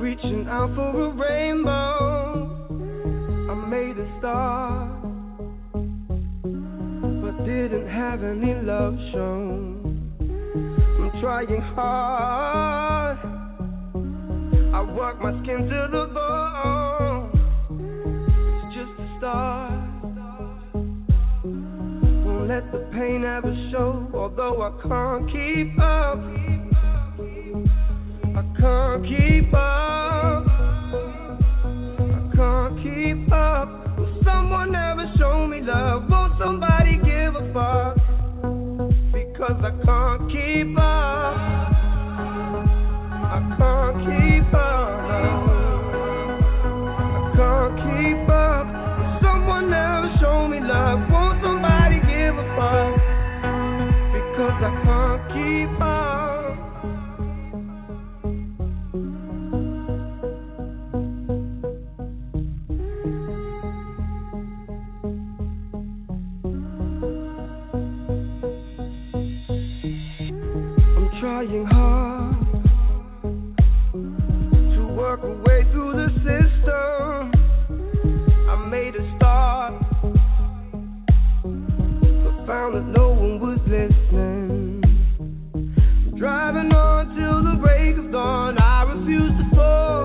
reaching out for a rainbow. I made a star, but didn't have any love shown. I'm trying hard. I work my skin to the bone. It's just a start. Won't let the pain ever show, although I can't keep up. I can't keep up. I can't keep up. Will someone ever show me love? Won't somebody give a fuck? Because I can't keep up. I can't keep up. I can't keep up. Will someone ever show me love? Won't somebody give a fuck? Because I can't keep up. Trying hard to work a way through the system. I made a start, but found that no one was listening. Driving on till the break of dawn, I refuse to fall.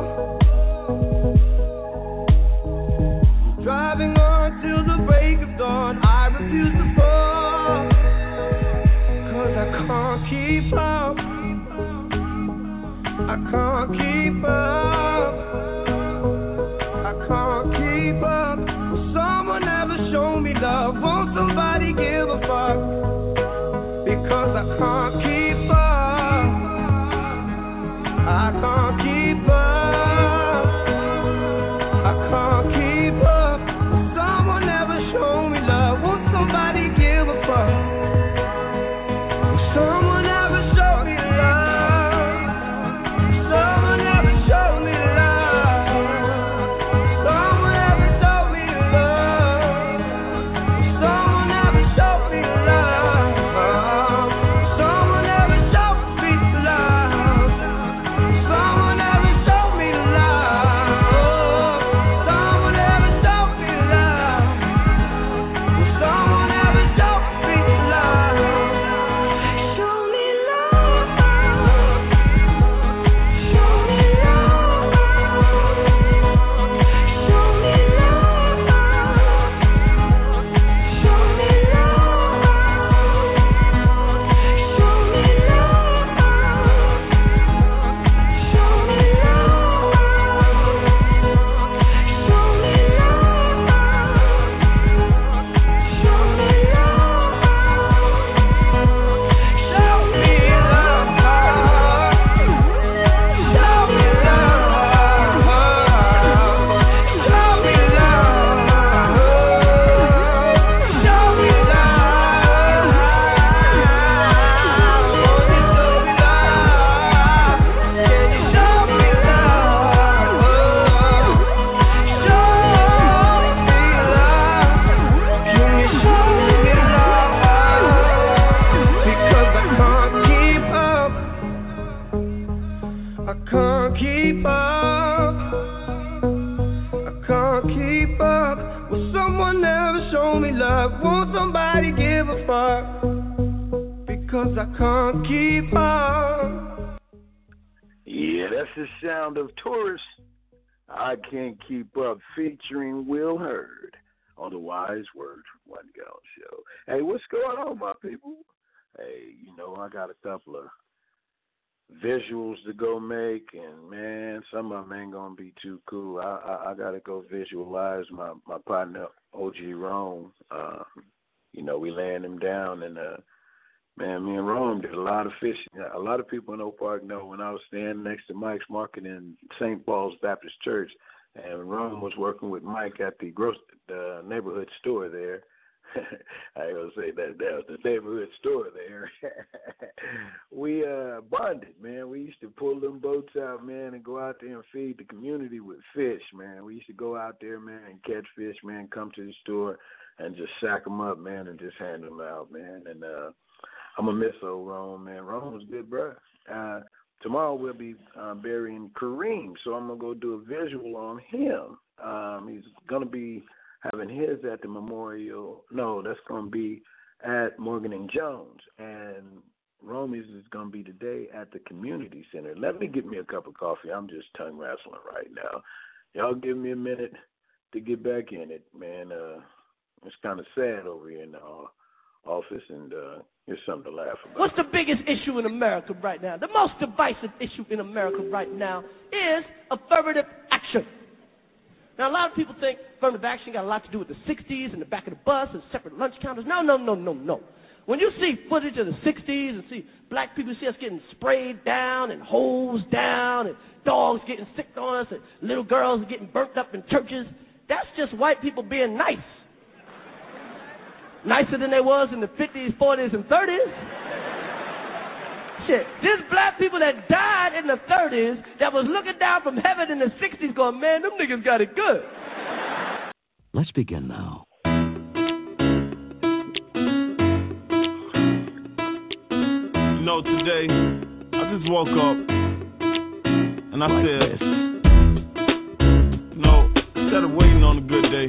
Driving on till the break of dawn, I refuse to fall. 'Cause I can't keep up. I can't keep up. I can't keep up. Will someone ever show me love? Won't somebody give a fuck? Because I can't keep up. I can't keep up. I can't keep up. Will someone ever show me love? Won't somebody give a fuck? Will someone ever show me love? Someone ever show me love? Someone ever show me love? Someone ever show me love? Someone ever show me love? Someone ever show me love? Someone ever show me love? Someone ever show me love? Show me love. Show me love. Show me love. Show me love. Show me love. Show me I can't keep up. I can't keep up. Will someone ever show me love? Won't somebody give a fuck? Because I can't keep up. Yeah, that's the sound of Taurus. I Can't Keep Up, featuring Will Hurd on the Wise Words with One Gal Show. Hey, what's going on, my people? Hey, I got a couple of visuals to go make, and man, some of them ain't gonna be too cool. I gotta go visualize my partner OG Rome. We laying him down, and man, me and Rome did a lot of fishing. A lot of people in Oak Park know when I was standing next to Mike's Market in St. Paul's Baptist Church, and Rome was working with Mike at the neighborhood store there. I was say that was the neighborhood store there. We bonded, man. We used to pull them boats out, man, and go out there and feed the community with fish, man. We used to go out there, man, and catch fish, man, come to the store and just sack them up, man, and just hand them out, man. And I'm going to miss old Rome, man. Rome was good, bro. tomorrow we'll be burying Kareem, so I'm going to go do a visual on him. He's going to be having his at the memorial. No, that's going to be at Morgan and Jones. And Romy's is going to be today at the community center. Let me get me a cup of coffee. I'm just tongue wrestling right now. Y'all give me a minute to get back in it, man. It's kind of sad over here in the office, and here's something to laugh about. What's the biggest issue in America right now? The most divisive issue in America right now is affirmative action. Now, a lot of people think affirmative action got a lot to do with the 60s and the back of the bus and separate lunch counters. No. When you see footage of the 60s and see black people, see us getting sprayed down and hosed down and dogs getting sick on us and little girls getting burnt up in churches, that's just white people being nice. Nicer than they was in the 50s, 40s, and 30s. Shit, there's black people that died in the 30s that was looking down from heaven in the 60s going, man, them niggas got it good. Let's begin now. You know, today, I just woke up and I said, you know, instead of waiting on a good day,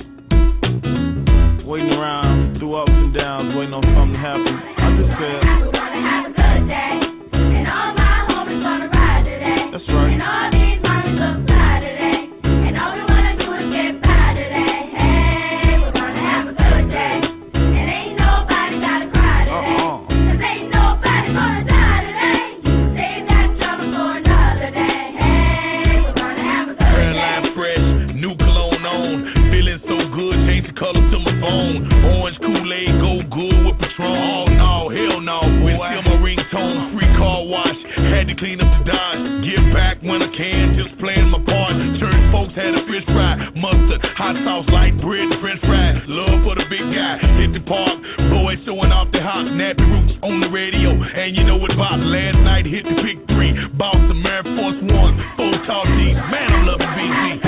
waiting around through ups and downs, waiting on something to happen, I just said, we're gonna have a good day, and all my homies gonna ride today. That's right. And all these mommies look fly today, and all we wanna do is get by today. Hey, we're gonna have a good day, and ain't nobody gotta cry today, 'cause ain't nobody gonna die today. Save that trouble for another day. Hey, we're gonna have a good day. Line fresh, new cologne on, feeling so good, change the color to my phone. Orange Kool-Aid, go good with Patron. Oh no, hell no, boy. Still my ringtone, free car wash, had to clean up the Dodge. Get back when I can, just playing my part. Church folks had a fish fry, mustard, hot sauce, light bread, French fries. Love for the big guy, hit the park, boys showing off their hot nappy roots on the radio. And you know what about last night, hit the pick 3, bought some Air Force One, 4 tall jeans. Man, I'm loving BG.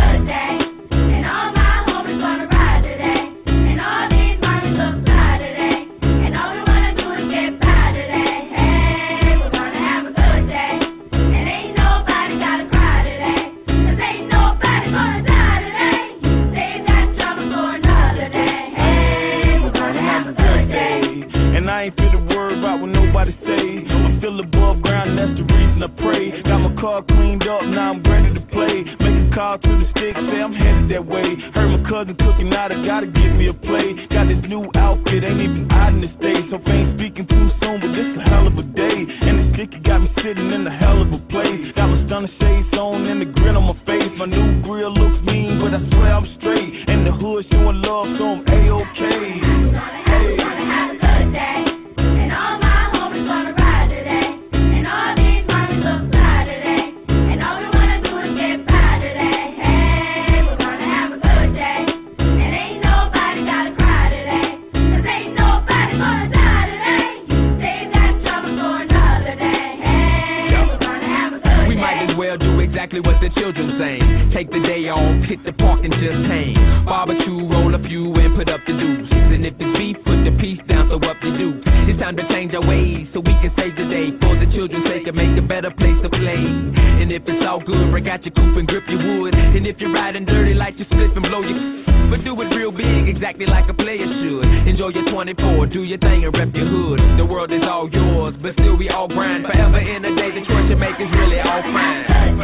And all my homies gonna ride today, and all these mommies look fly today, and all we wanna do is get by today. Hey, we're gonna have a good day, and ain't nobody gotta cry today, 'cause ain't nobody gonna die today. Save that trouble for another day. Hey, we're gonna have a good day. and I ain't fit to worry about what nobody say. I feel above ground, and that's the reason I pray. Got my car cleaned up, now I'm ready to play. Make a call to the stick, say I'm headed that way. Heard my cousin cooking out, I gotta give me a play. Got this new outfit, ain't even out in the States. So I ain't speaking too soon, but this a hell of a day. And the sticky got me sitting in a hell of a place. Got my stunner shades on and the grin on my face. My new grill looks mean, but I swear I'm straight. And the hood showing love, so I'm A-OK. We're gonna have a good day, and all my homies gonna ride today, and all these mommies look fly today, and all we wanna do is get by today. Hey, we're gonna have a good day, and ain't nobody gotta cry today, 'cause ain't nobody gonna die today. Save that trouble for another day. Hey, we're gonna have a good day. We might as well do exactly what the children saying. Take the day off, hit the park and just hang. Barbecue, roll a few and put up the deuce. And if it's beef, put the piece down, throw up the deuce. It's time to change our ways so we can save the day. For the children's sake and make a better place to play. And if it's all good, break out your coupe and grip your wood. And if you're riding dirty, light your slip and blow your... But do it real big, exactly like a player should. Enjoy your 24, do your thing and rep your hood. The world is all yours, but still we all grind. Forever in a day, the choice you make is really all fine.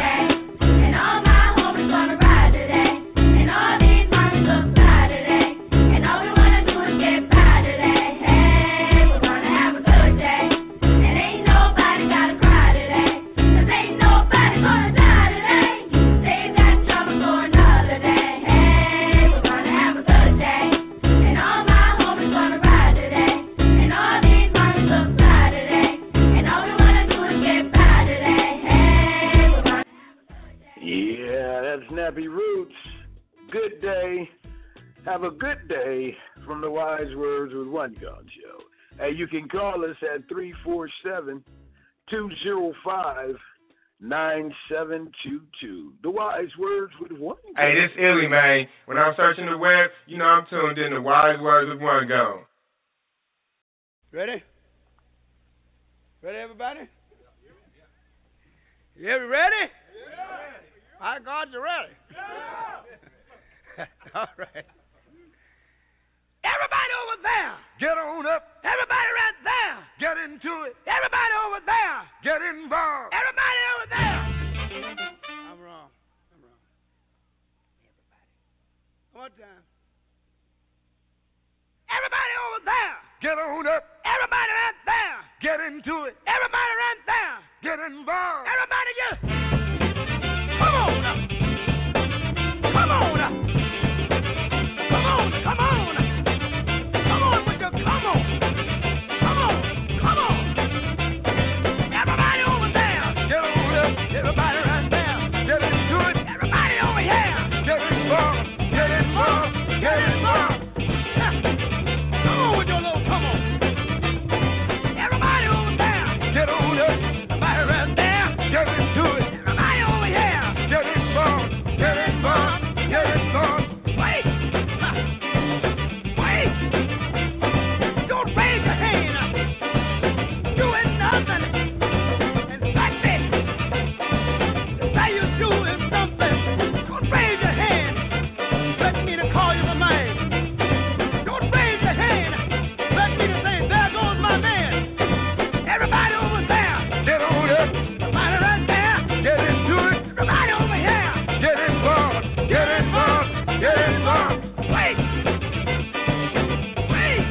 And all my homies gonna ride today, and all these mommies look fly today, and all we wanna do is get by today. Hey, we're gonna have a good day, and ain't nobody gotta cry today, 'cause ain't nobody gonna die today. Save that trouble for another day. Hey, we're gonna have a good day, and all my homies gonna ride today, and all these mommies look fly today, and all we wanna do is get by today. Hey, we're gonna Yeah, that's Nappy Roots. Good day. Have a good day from the Wise Words with One Gun Show. Hey, you can call us at 347-205-9722. The Wise Words with One Gun. Hey, this Illy, man. When I'm searching the web, you know I'm tuned in to Wise Words with One Gun. Ready? Ready, everybody? You ready? Yeah. My God, you ready? Yeah. All right. Everybody over there. Get on up. Everybody right there. Get into it. Everybody over there. Get involved. Everybody over there. I'm wrong. Everybody. One more time. Everybody over there. Get on up. Everybody right there. Get into it. Everybody right there. Get involved. Everybody just come on up. Come on up. Come on. Come on. Come on with your come on. Come on. Come on. Everybody over there. Get on up. Everybody right there. Get into it. Everybody over here. Get involved. Get involved. Get involved. Come on with your little come on. Everybody over there. Get on up. Everybody right there. Get into it. Everybody over here. Get involved. Get involved. Get involved. Wait. Wait. Don't raise your hand. You ain't nothing. In fact, say you're doing something. Don't raise your hand. Expect me to call you a man. Don't raise your hand. Expect me to say, there goes my man. Everybody over there. Get on up. Everybody right there. Get into it. Everybody over here. Get involved. Get involved. Get involved. Wait. Wait.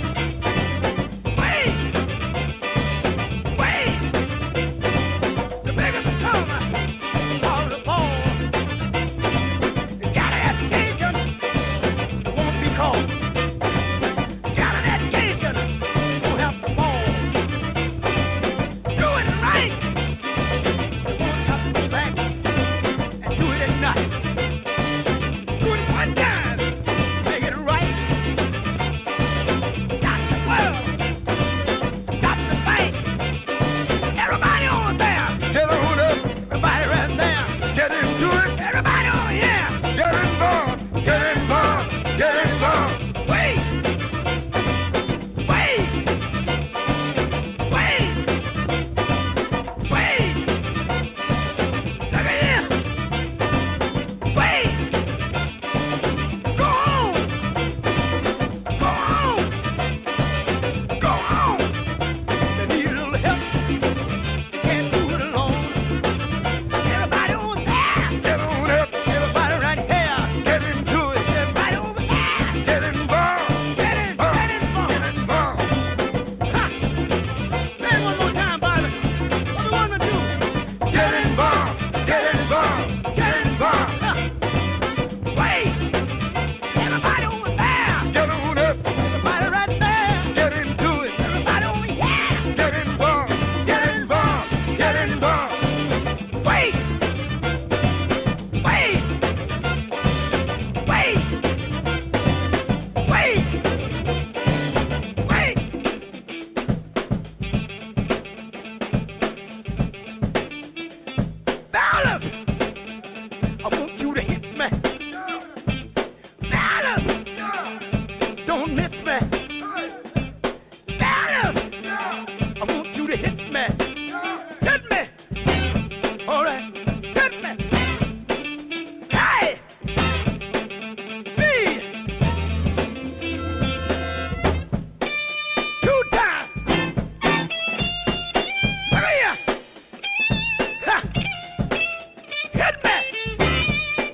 Wait. Wait. The bigger the tumor, the smaller the ball. You got an education, it won't be called. You got an education, you won't have to fall. Do it right, you won't have to go back and do it at night. Do it one time, make it right. Got the world, got the fight. Everybody over there, Get on up. everybody right there, Get into it. everybody over here. Get involved. Get involved. Get involved. Wait, wait, wait, wait. Look at here. Wait. Go on. Go on. Go on. You need a little help. You can't do it alone. Everybody over there. Get on up. Everybody right here. Get into it. Everybody over there. Get involved. Get in, get involved. Get involved. Ha! Say it one more time, Bobby. What do you want to do? Get involved. Get involved. Get involved. Wait! Everybody over there! Get on up. Everybody right there! Get into it. Everybody over here! Get involved. Get involved. Get involved. Wait! Wait! Wait! Wait! Wait! Balance! I want you to hit me. Balance! Don't miss me. Balance! I want you to hit me. Hit me. All right. Hit me. Hey! Me! 2 times. Look at here. Ha! Hit me.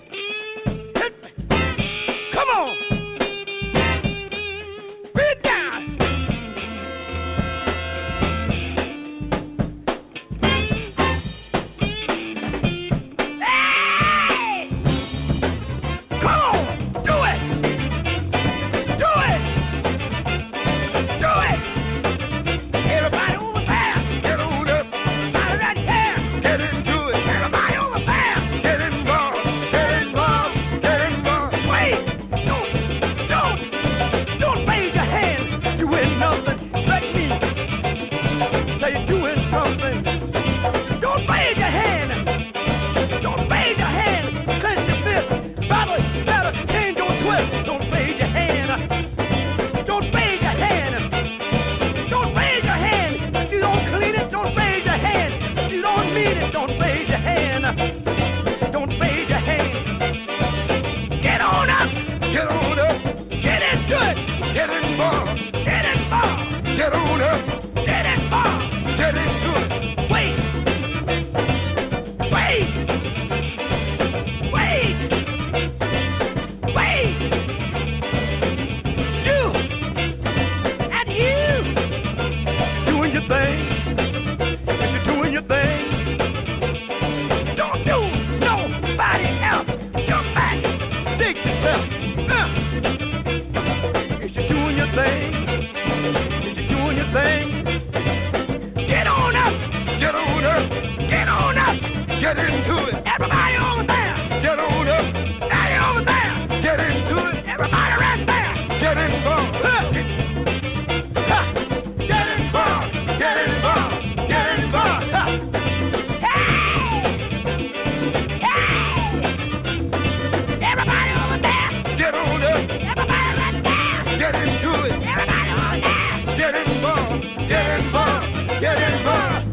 Get on up. Get involved. Get into it. Wait. You and you doing your thing. If you're doing your thing, don't do nobody else. Jump back, dig yourself. If you're doing your thing, if you're doing your thing, get on up, get on up, get on up, get into it. Everybody over there, get on up. Everybody over there, get into it. Everybody right there, get involved. Get involved, get involved, get involved. Hey! Hey! Everybody over there, get on up. Everybody right there, get into it. Everybody over there, get involved, get involved, get involved.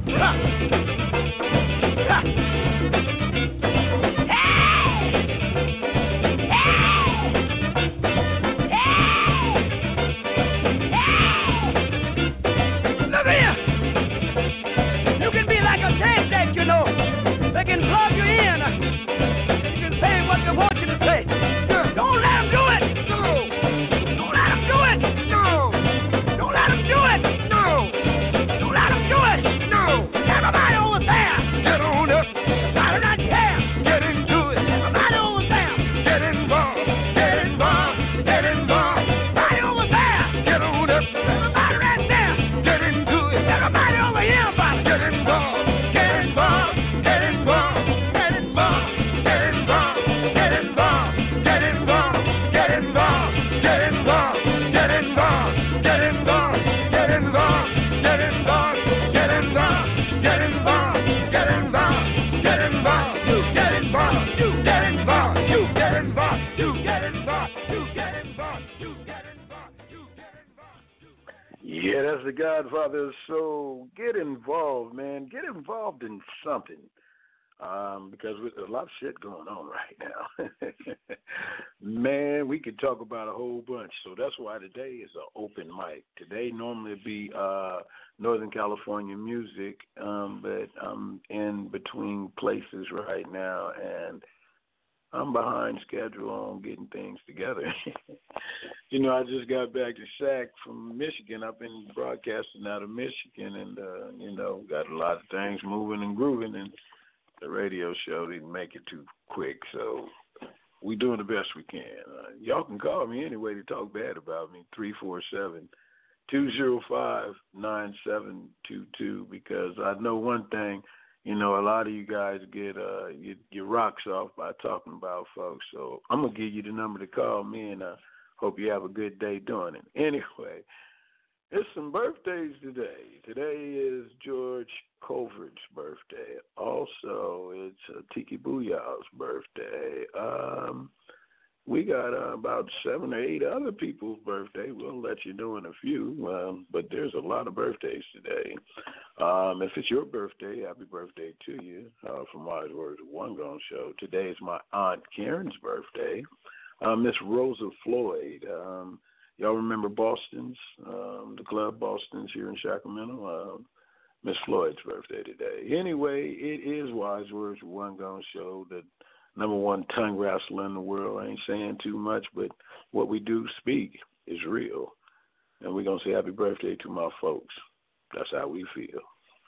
They can plug you in. You can say what they want you to say. Don't let them do it. No. Don't let them do it. No. Don't let them do it. No. Don't let them do it. No. Everybody over there, get on up. Everybody right there, get into it. Everybody over there, get involved. Get involved. Get involved. Everybody over there, get on up. Everybody right there, get into it. Everybody over here, get involved. Get involved. Get involved, get involved, get involved, get involved, get involved, get involved, get involved, get involved, get involved, get involved, get involved, get involved, get involved, get involved, get involved, you get involved, you get involved, you get involved, you get involved, you get involved, you get involved, you get involved. Yeah, that's the Godfather. So get involved, man. Get involved in something. Because there's a lot of shit going on right now. Man, we could talk about a whole bunch. So that's why today is an open mic. Today normally would be Northern California music, but I'm in between places right now, and I'm behind schedule on getting things together. You know, I just got back to SAC from Michigan. I've been broadcasting out of Michigan, and, you know, got a lot of things moving and grooving, and the radio show didn't make it too quick, so we doing the best we can. Y'all can call me anyway to talk bad about me, 347-205-9722, because I know one thing, you know, a lot of you guys get your rocks off by talking about folks, so I'm going to give you the number to call me, and I hope you have a good day doing it. Anyway, it's some birthdays today. Today is George Covert's birthday. Also, it's Tiki Booyah's birthday. We got about 7 or 8 other people's birthday. We'll let you know in a few, but there's a lot of birthdays today. If it's your birthday, happy birthday to you from Wise Words of One Gone Show. Today is my Aunt Karen's birthday. Miss Rosa Floyd. Y'all remember Boston's, the club Boston's here in Sacramento? Miss Floyd's birthday today. Anyway, it is Wise Words of One Gone Show, the #1 tongue wrestler in the world. I ain't saying too much, but what we do speak is real. And we're going to say happy birthday to my folks. That's how we feel.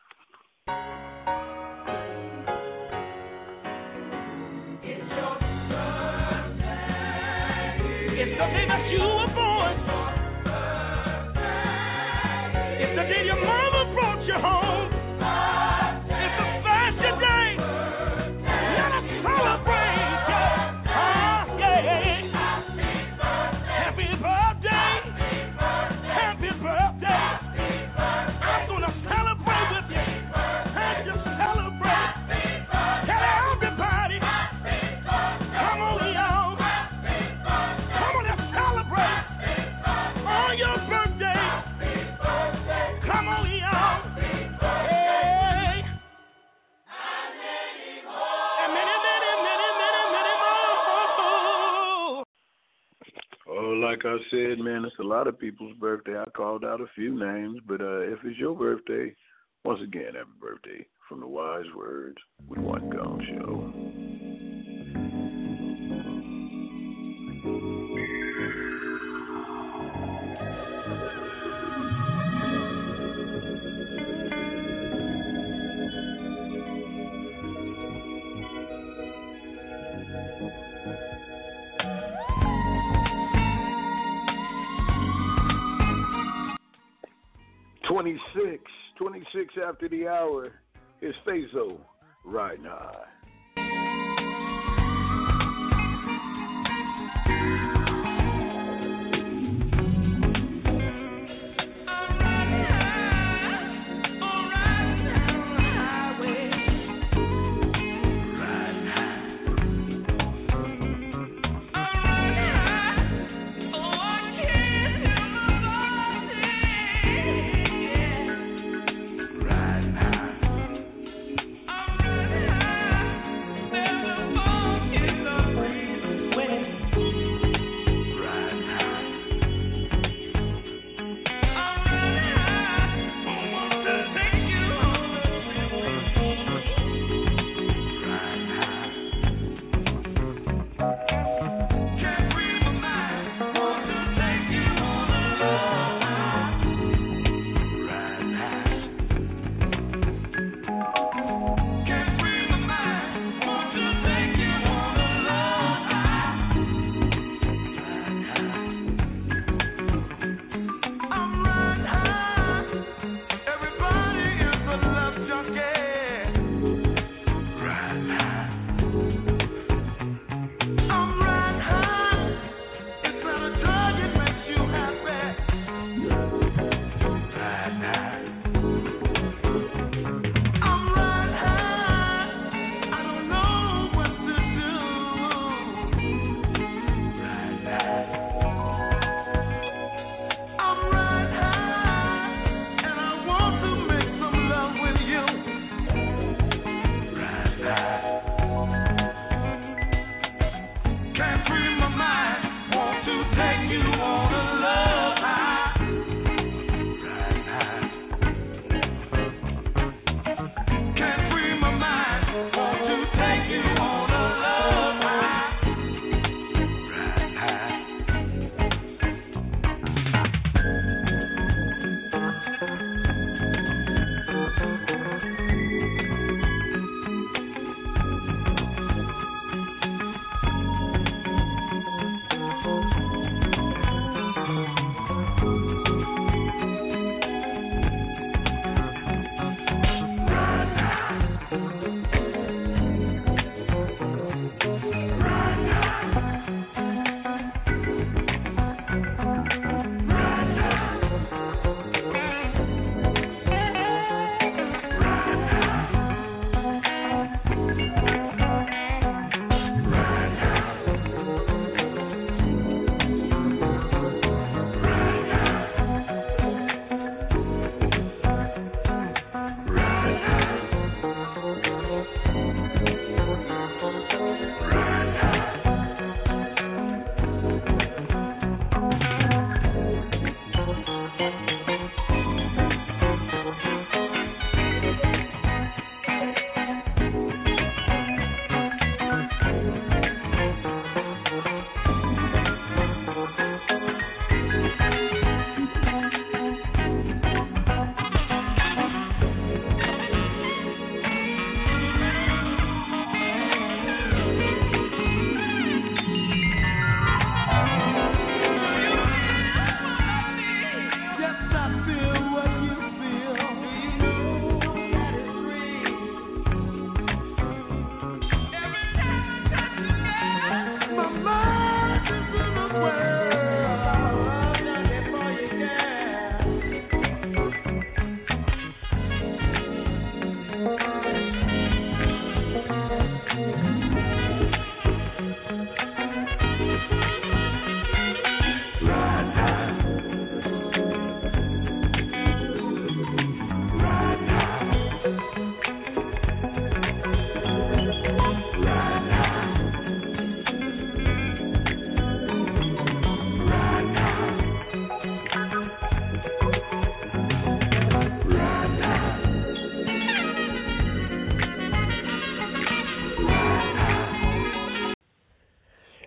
It's your birthday. It's the day that you were born. It's the day your mama brought you home. It's a special day. Let us celebrate. Yeah. Happy birthday. Happy birthday. I'm gonna celebrate with you. And just celebrate. Tell everybody. Come on, y'all. Come on and celebrate. like I said, man, it's a lot of people's birthday. I called out a few names, but if it's your birthday, once again, happy birthday from the Wise Words with One Gone Show. Twenty-six after the hour. It's Fazo riding high.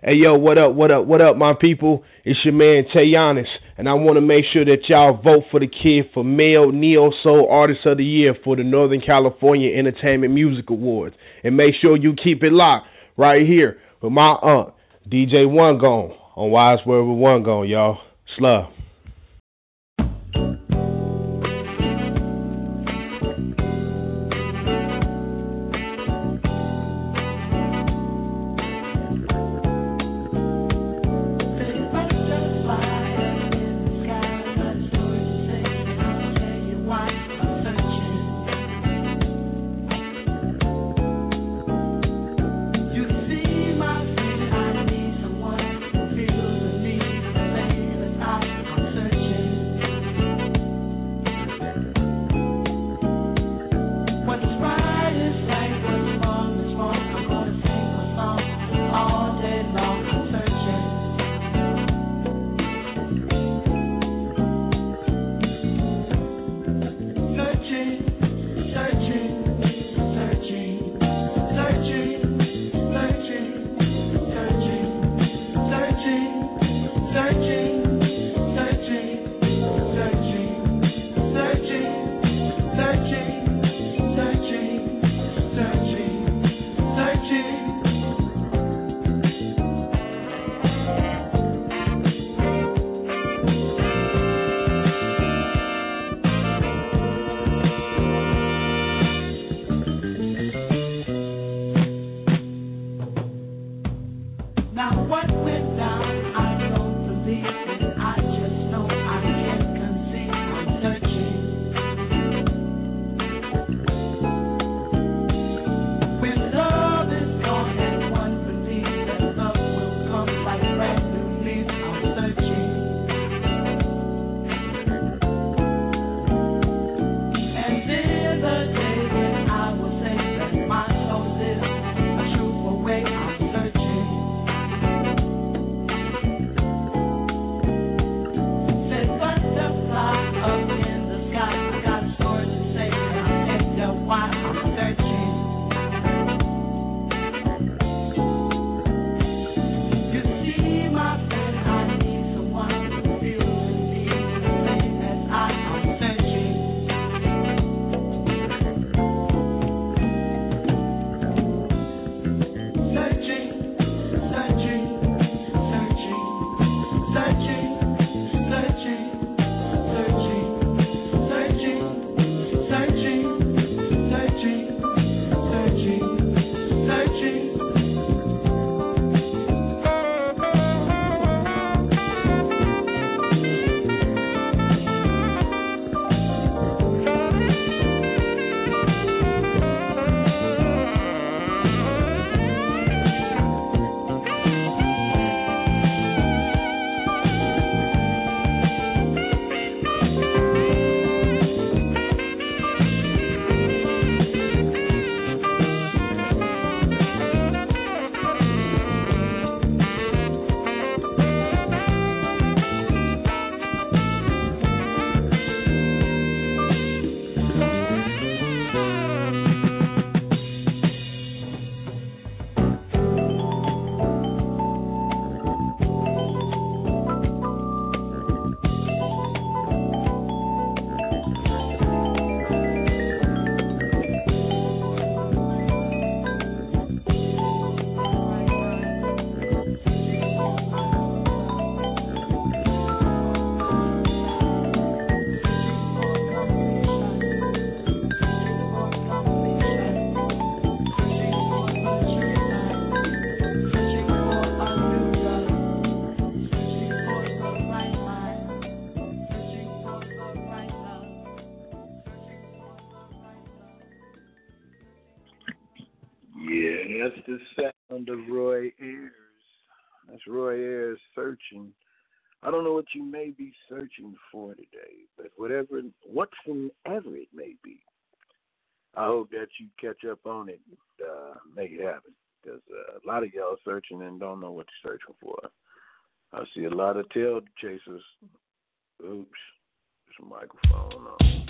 Hey, yo, what up, my people? It's your man, Tayanis, and I want to make sure that y'all vote for the kid for Male Neo Soul Artist of the Year for the Northern California Entertainment Music Awards. And make sure you keep it locked right here with my aunt, DJ One Gone, on Wise Word with One Gone, y'all. Slug. That's the sound of Roy Ayers. That's Roy Ayers searching. I don't know what you may be searching for today, but whatever, whatsoever it may be, I hope that you catch up on it and make it happen. Because a lot of y'all searching and don't know what you're searching for. I see a lot of tail chasers. Oops, there's a microphone on.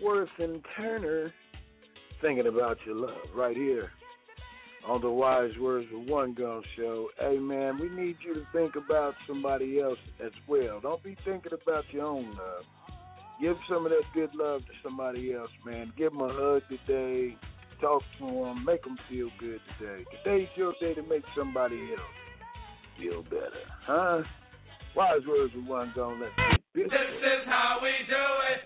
Ellsworth and Turner, thinking about your love, right here on the Wise Words of One Gun Show. Hey, man, we need you to think about somebody else as well. Don't be thinking about your own love. Give some of that good love to somebody else, man. Give them a hug today. Talk to them. Make them feel good today. Today's your day to make somebody else feel better, huh? Wise Words of One Gun. Let's get this. This is how we do it.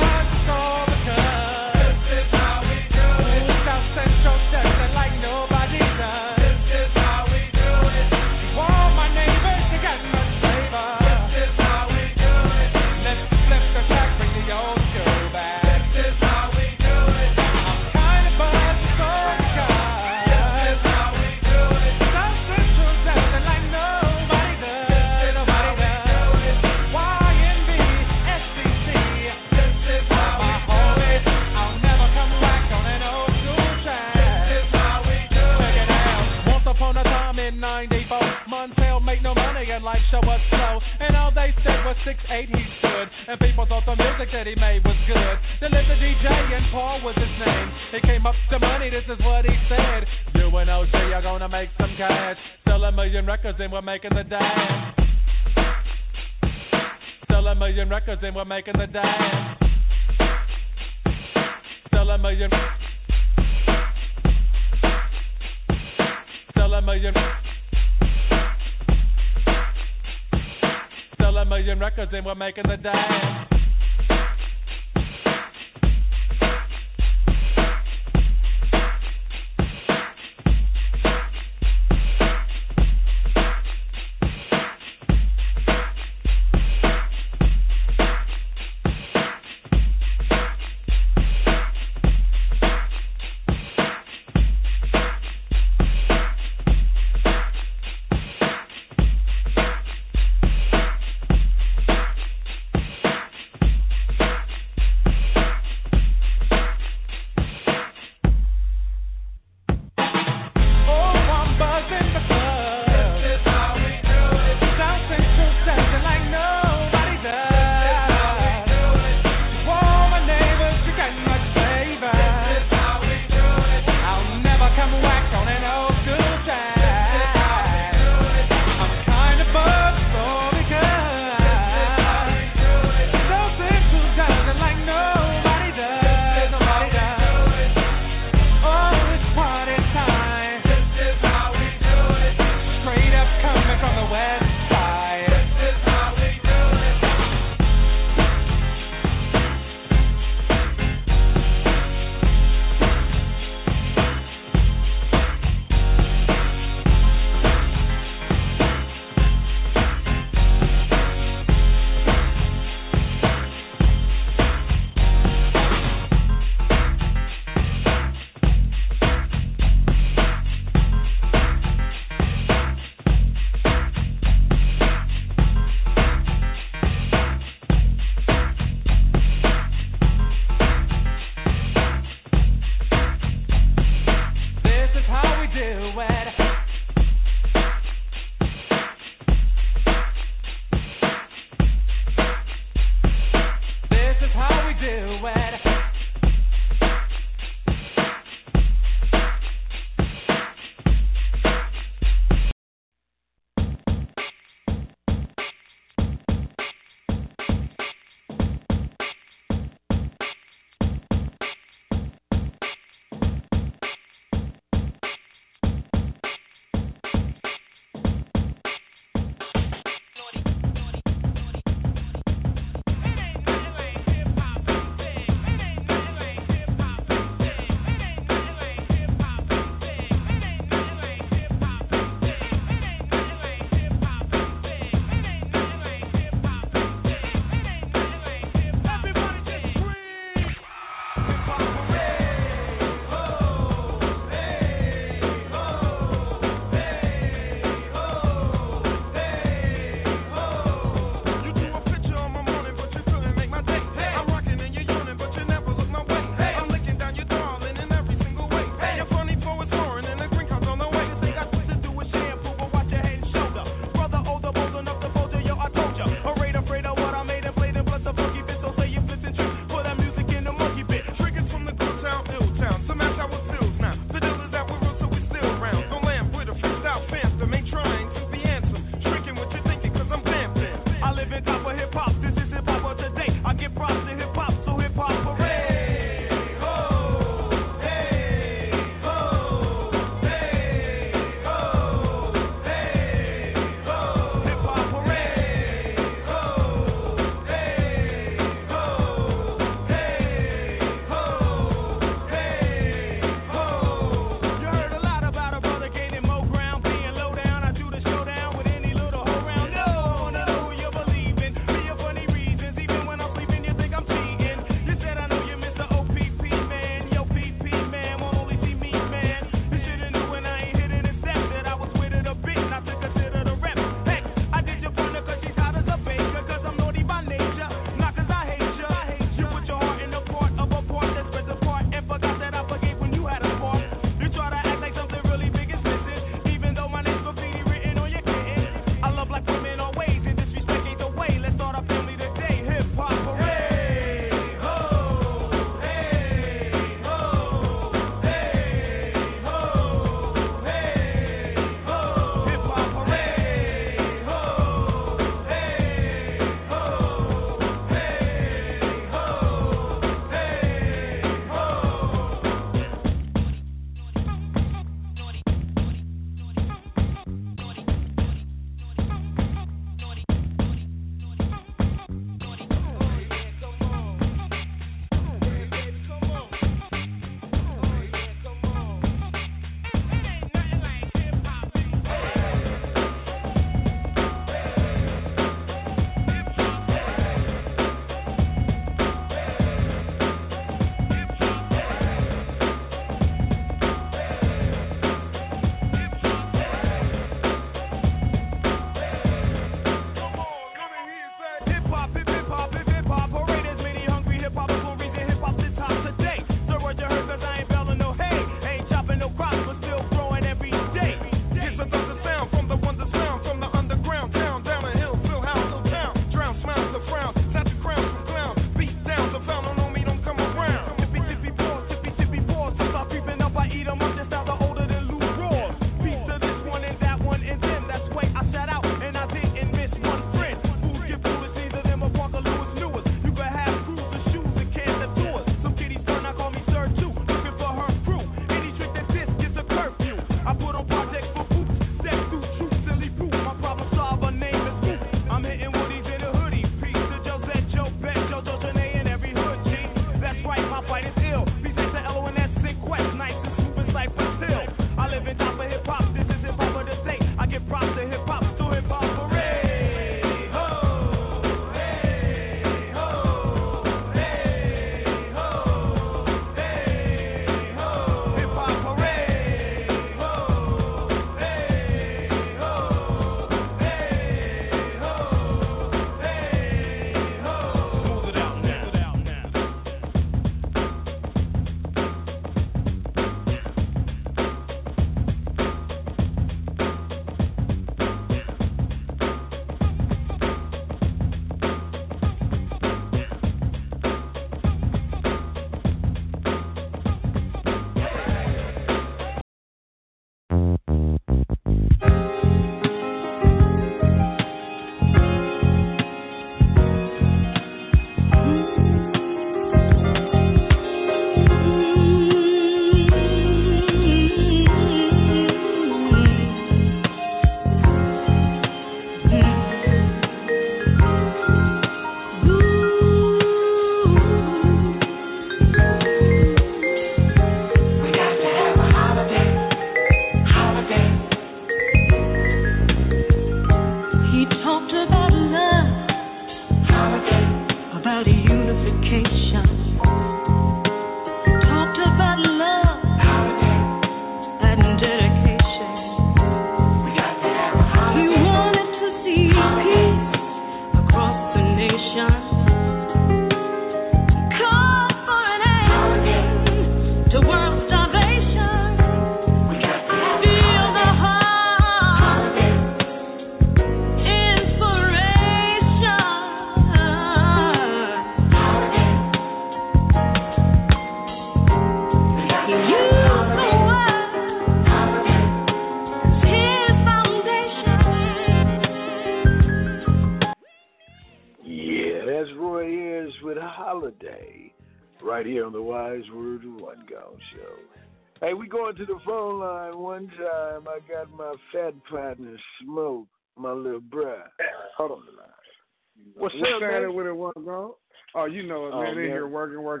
That's Roy Ayers with Holiday, right here on the Wise Word One Gone Show. Hey, we going to the phone line one time. I got my fat partner, Smoke, my little bruh. Hold on the line. What's up, man? With it, one gone? Oh, you know it, man. In here working. What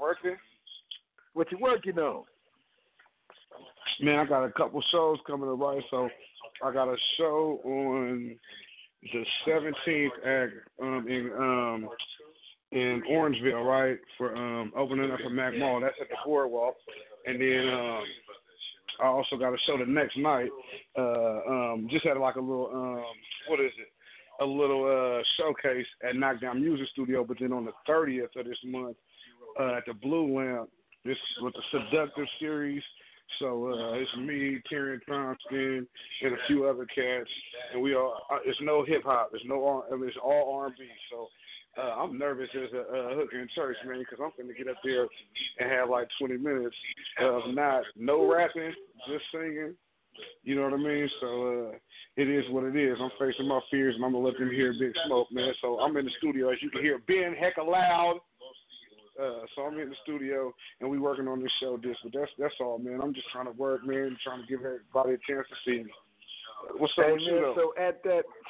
you working on? Man, I got a couple shows coming up, right? So I got a show on the 17th in Orangeville, right? For opening up a Mac Mall. That's at the Boardwalk. And then I also got a show the next night. Just had like a little a little showcase at Knockdown Music Studio, but then on the 30th of this month at the Blue Lamp, this with the Seductive series. So it's me, Terrence Thompson, and a few other cats, and we all. It's no hip hop. It's all R&B. So I'm nervous as a hooker in church, man, because I'm going to get up there and have like 20 minutes of no rapping, just singing. You know what I mean? So it is what it is. I'm facing my fears, and I'm going to let them hear Big Smoke, man. So I'm in the studio, as you can hear, being hecka loud. So I'm in the studio, and we working on this show. But that's all, man. I'm just trying to work, man, trying to give everybody a chance to see me. What's up, with you, so at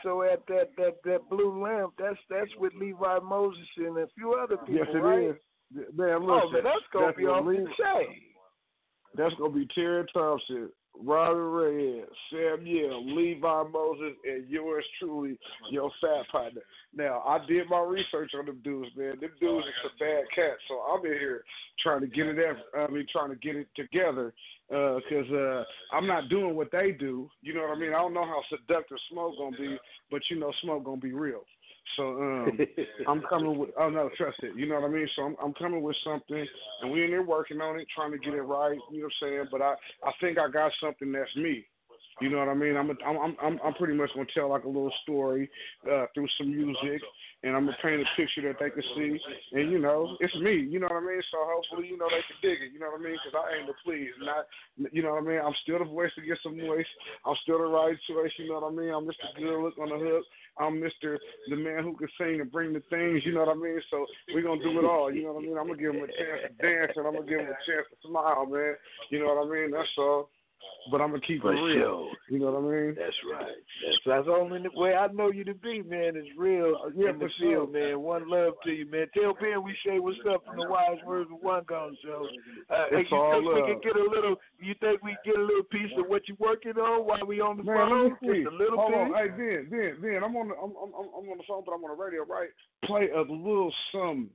that Blue Lamp, that's with Levi Moses and a few other people, yes, it right? is. Man, listen, man, that's gonna be off the chain. That's gonna be Terry Thompson, Robert Reyes, Samuel, Levi Moses, and yours truly, your fat partner. Now, I did my research on them dudes, man. Them dudes are some bad cats, so I'm in here trying to get it together, because I'm not doing what they do. You know what I mean? I don't know how seductive Smoke gonna be, but you know Smoke gonna be real. So I'm coming with. Oh no, trust it. You know what I mean? So I'm coming with something, and we in there working on it, trying to get it right. You know what I'm saying? But I think I got something that's me. You know what I mean? I'm pretty much gonna tell like a little story through some music, and I'm gonna paint a picture that they can see, and you know, it's me. You know what I mean? So hopefully, you know, they can dig it. You know what I mean? Because I aim to please, not, you know what I mean? I'm still the voice to get some voice. I'm still the right choice. You know what I mean? I'm Mr. Good Look on the Hook. I'm the man who can sing and bring the things. You know what I mean? So we're gonna do it all. You know what I mean? I'm gonna give them a chance to dance, and I'm gonna give them a chance to smile, man. You know what I mean? That's all. But I'm going to keep it real. Sure. You know what I mean? That's right. That's the only way I know you to be, man, is real in the field, man. One love to you, man. Tell Ben we say what's up from the Wise Words of One Gone Show. It's all love. You think we get a little piece of what you're working on while we on the phone? Just a little Hold bit? on. Hey, Ben, I'm on the phone, but I'm on the radio, right? Play a little something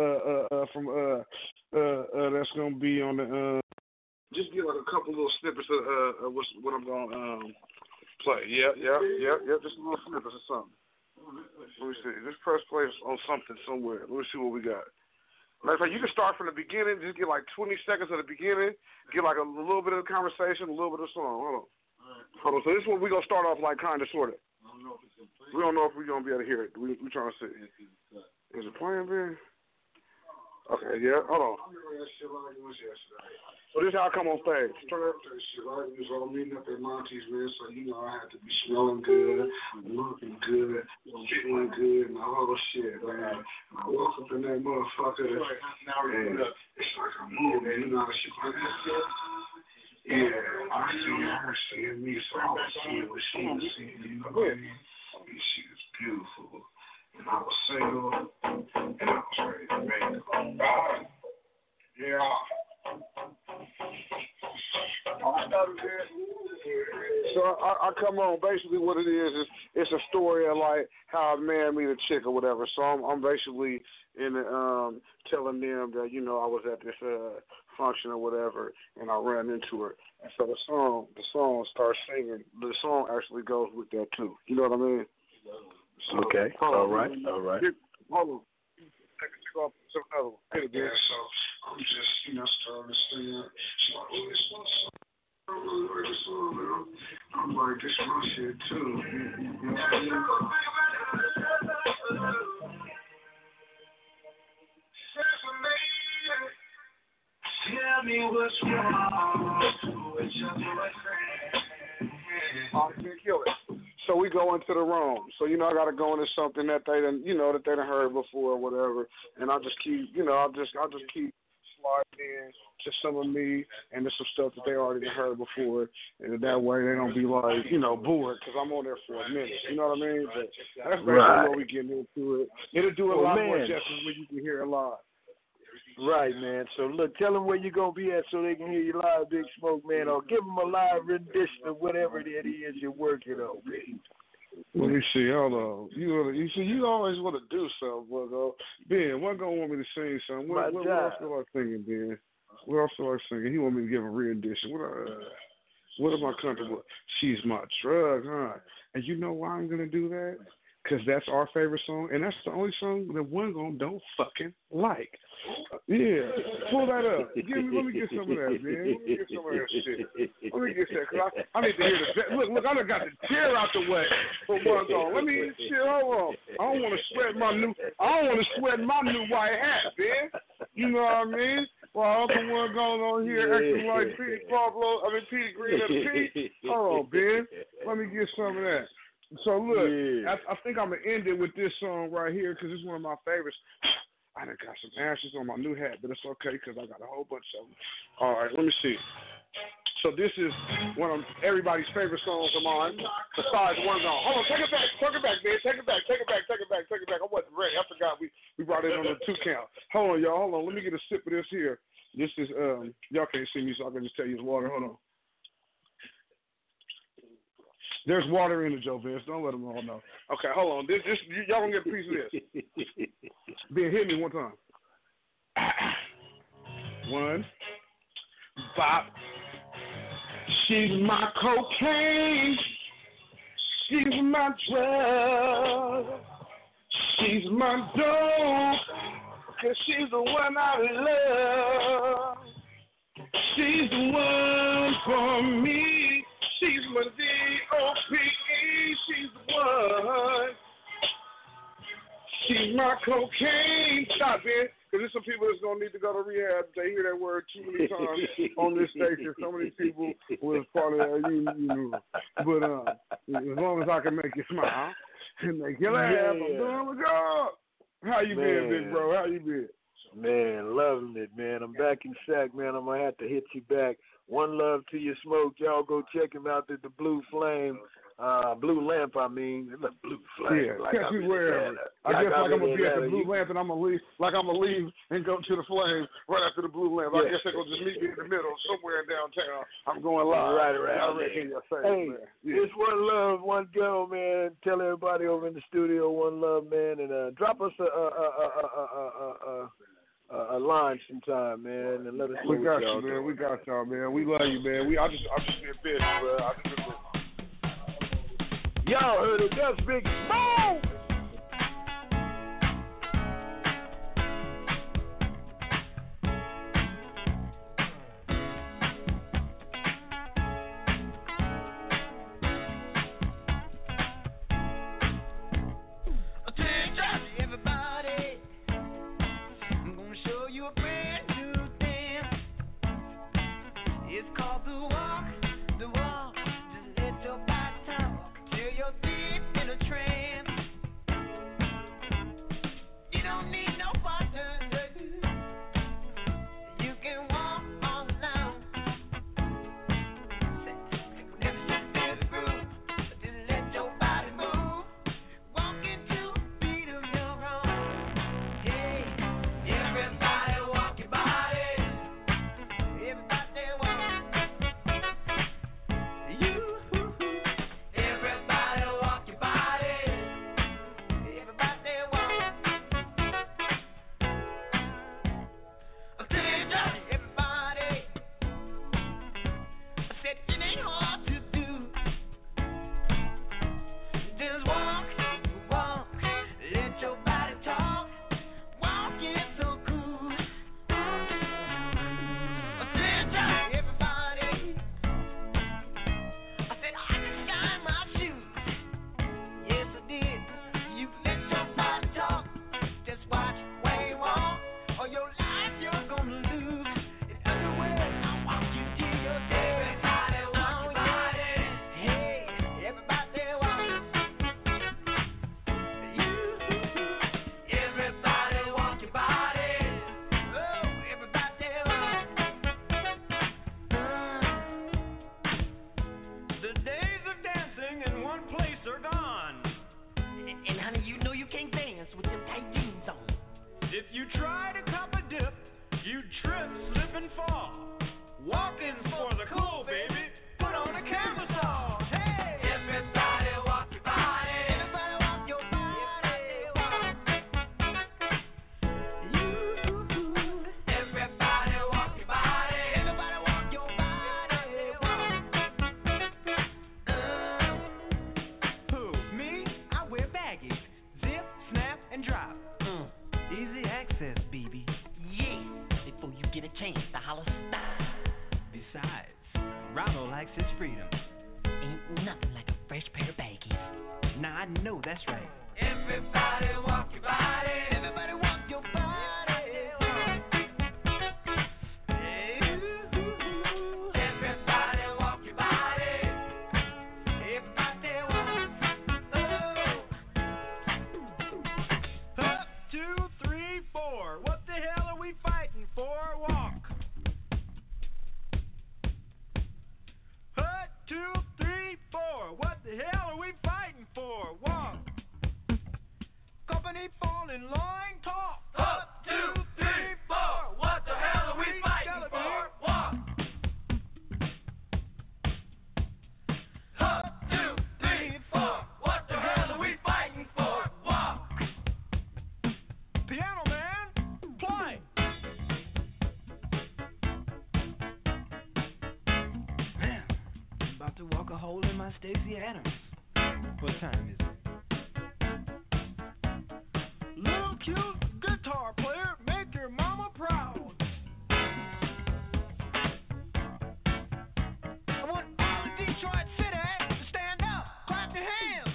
from that's going to be on the just get like a couple little snippets of what I'm going to play. Yeah. Just a little snippets of something. Let me see. Just press play on something somewhere. Let me see what we got. Matter of fact, you can start from the beginning. Just get like 20 seconds of the beginning. Get like a little bit of the conversation, a little bit of the song. Hold on. So this one we're going to start off like kind of, sort of. We don't know if we're going to be able to hear it. We're trying to see. Is it playing, Ben? Okay, yeah. Hold on. So this is how I come on stage. Turn up to this shit, right? We was all meeting up at Monty's, man, so you know I had to be smelling good, looking good, feeling good, and all the shit, man. And I walk up in that motherfucker, and it's like I'm moving, you know, shit like that. Yeah, I see her seeing me, so I was seeing what she was seeing, you know what I mean? And she was beautiful, and I was single, and I was ready to make it. Yeah. So I come on. Basically, what it is it's a story of like how a man meet a chick or whatever. So I'm basically in the, telling them that, you know, I was at this function or whatever, and I ran into her. And so the song starts singing. The song actually goes with that too. You know what I mean? So, okay. All right. Hold on. Some other one. Yeah, so I'm just, you know, starting to sing. She's like, oh, this one song. I really like this song, man. I'm like, this is my shit, too. You know what I mean? Tell me what's wrong with your boyfriend. Oh, you can't kill it. So we go into the room. So, you know, I got to go into something that they done, you know, that they done heard before or whatever. And I'll just keep, you know, I'll just keep sliding in to some of me and to some stuff that they already done heard before. And that way they don't be like, you know, bored because I'm on there for a minute. You know what I mean? But that's basically what we getting into it. It'll do a lot more justice when you can hear it live. Right, man. So, look, tell them where you're going to be at so they can hear you live, Big Smoke, man, or give them a live rendition of whatever it is you're working on, man. Let me see. Hold on. You see, you always want to do something, Buggo. Ben, what going to want me to sing something? What else feel like singing, Ben? What else feel like singing? He want me to give a rendition. What am I comfortable with? She's my drug, huh? And you know why I'm going to do that? Because that's our favorite song, and that's the only song that one gonna don't fucking like. Yeah, pull that up. Let me get some of that, man. Let me get some of that shit. Let me get that, because I need to hear the look, I done got the tear out the way for one song. Let me shit, hold on. I don't want to sweat my new white hat, man. You know what I mean? Well, Uncle One going on here acting like Petey Green and Pete. Hold on, Ben. Let me get some of that. So, look, I think I'm going to end it with this song right here because it's one of my favorites. I done got some ashes on my new hat, but it's okay because I got a whole bunch of them. All right, let me see. So this is one of everybody's favorite songs of mine, besides One Gone. Hold on, take it back, man. Take it back. I wasn't ready. I forgot we brought it on the 2 count. Hold on, y'all. Hold on. Let me get a sip of this here. This is, y'all can't see me, so I can just tell you it's water. Hold on. There's water in it, Joe Vince. Don't let them all know. Okay, hold on. This y'all gonna get a piece of this. Ben, hit me one time. One. Bop. She's my cocaine. She's my drug. She's my dope. 'Cause she's the one I love. She's the one for me. She's my D.O.P.E. She's the one. She's my cocaine. Stop it. Because there's some people that's going to need to go to rehab. They hear that word too many times on this station. Some of these people was part of that. You know. But as long as I can make you smile and make you laugh, I'm doing my job. How you been, big bro? How you been? Man, loving it, man. I'm back in Sac, man. I'm going to have to hit you back. One love to your Smoke. Y'all go check him out at the Blue Flame. Blue Lamp, I mean. The Blue Flame. Yeah, like catch me wherever. I guess like I'm going to be at the Blue Lamp and I'm going to leave and go to the Flame right after the Blue Lamp. I guess they're going to just meet me in the middle somewhere in downtown. I'm going live. Right around there. Hey, it's One Love, One Go, man. Tell everybody over in the studio, One Love, man. And drop us a line sometime, man, and let us know. We got you, man. We got y'all, man. We love you, man. I just been busy, bro. Y'all heard it. That's Big Smoke. Just let your body talk till you're deep in a trance. and loin talk. Up, 2, 3, 4. What the hell are we fighting for? Walk. Up, 2, 3, 4. What the hell are we fighting for? Walk. Piano man, play. Man, I'm about to walk a hole in my Stacey Adams. What time is it? Little cute guitar player, make your mama proud. I want all of Detroit City to stand up, clap your hands.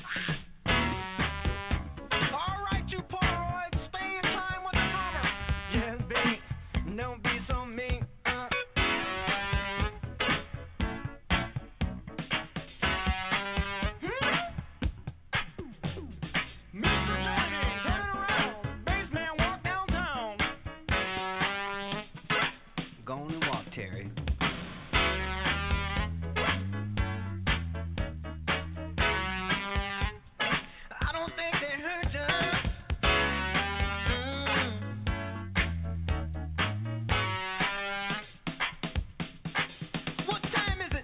All right, you Polaroids, stay in time with the drummer. Yes, baby, don't be so mean. Mr. Johnny, turn around. Bassman, walk downtown. Go on and walk, Terry. I don't think they heard you. What time is it?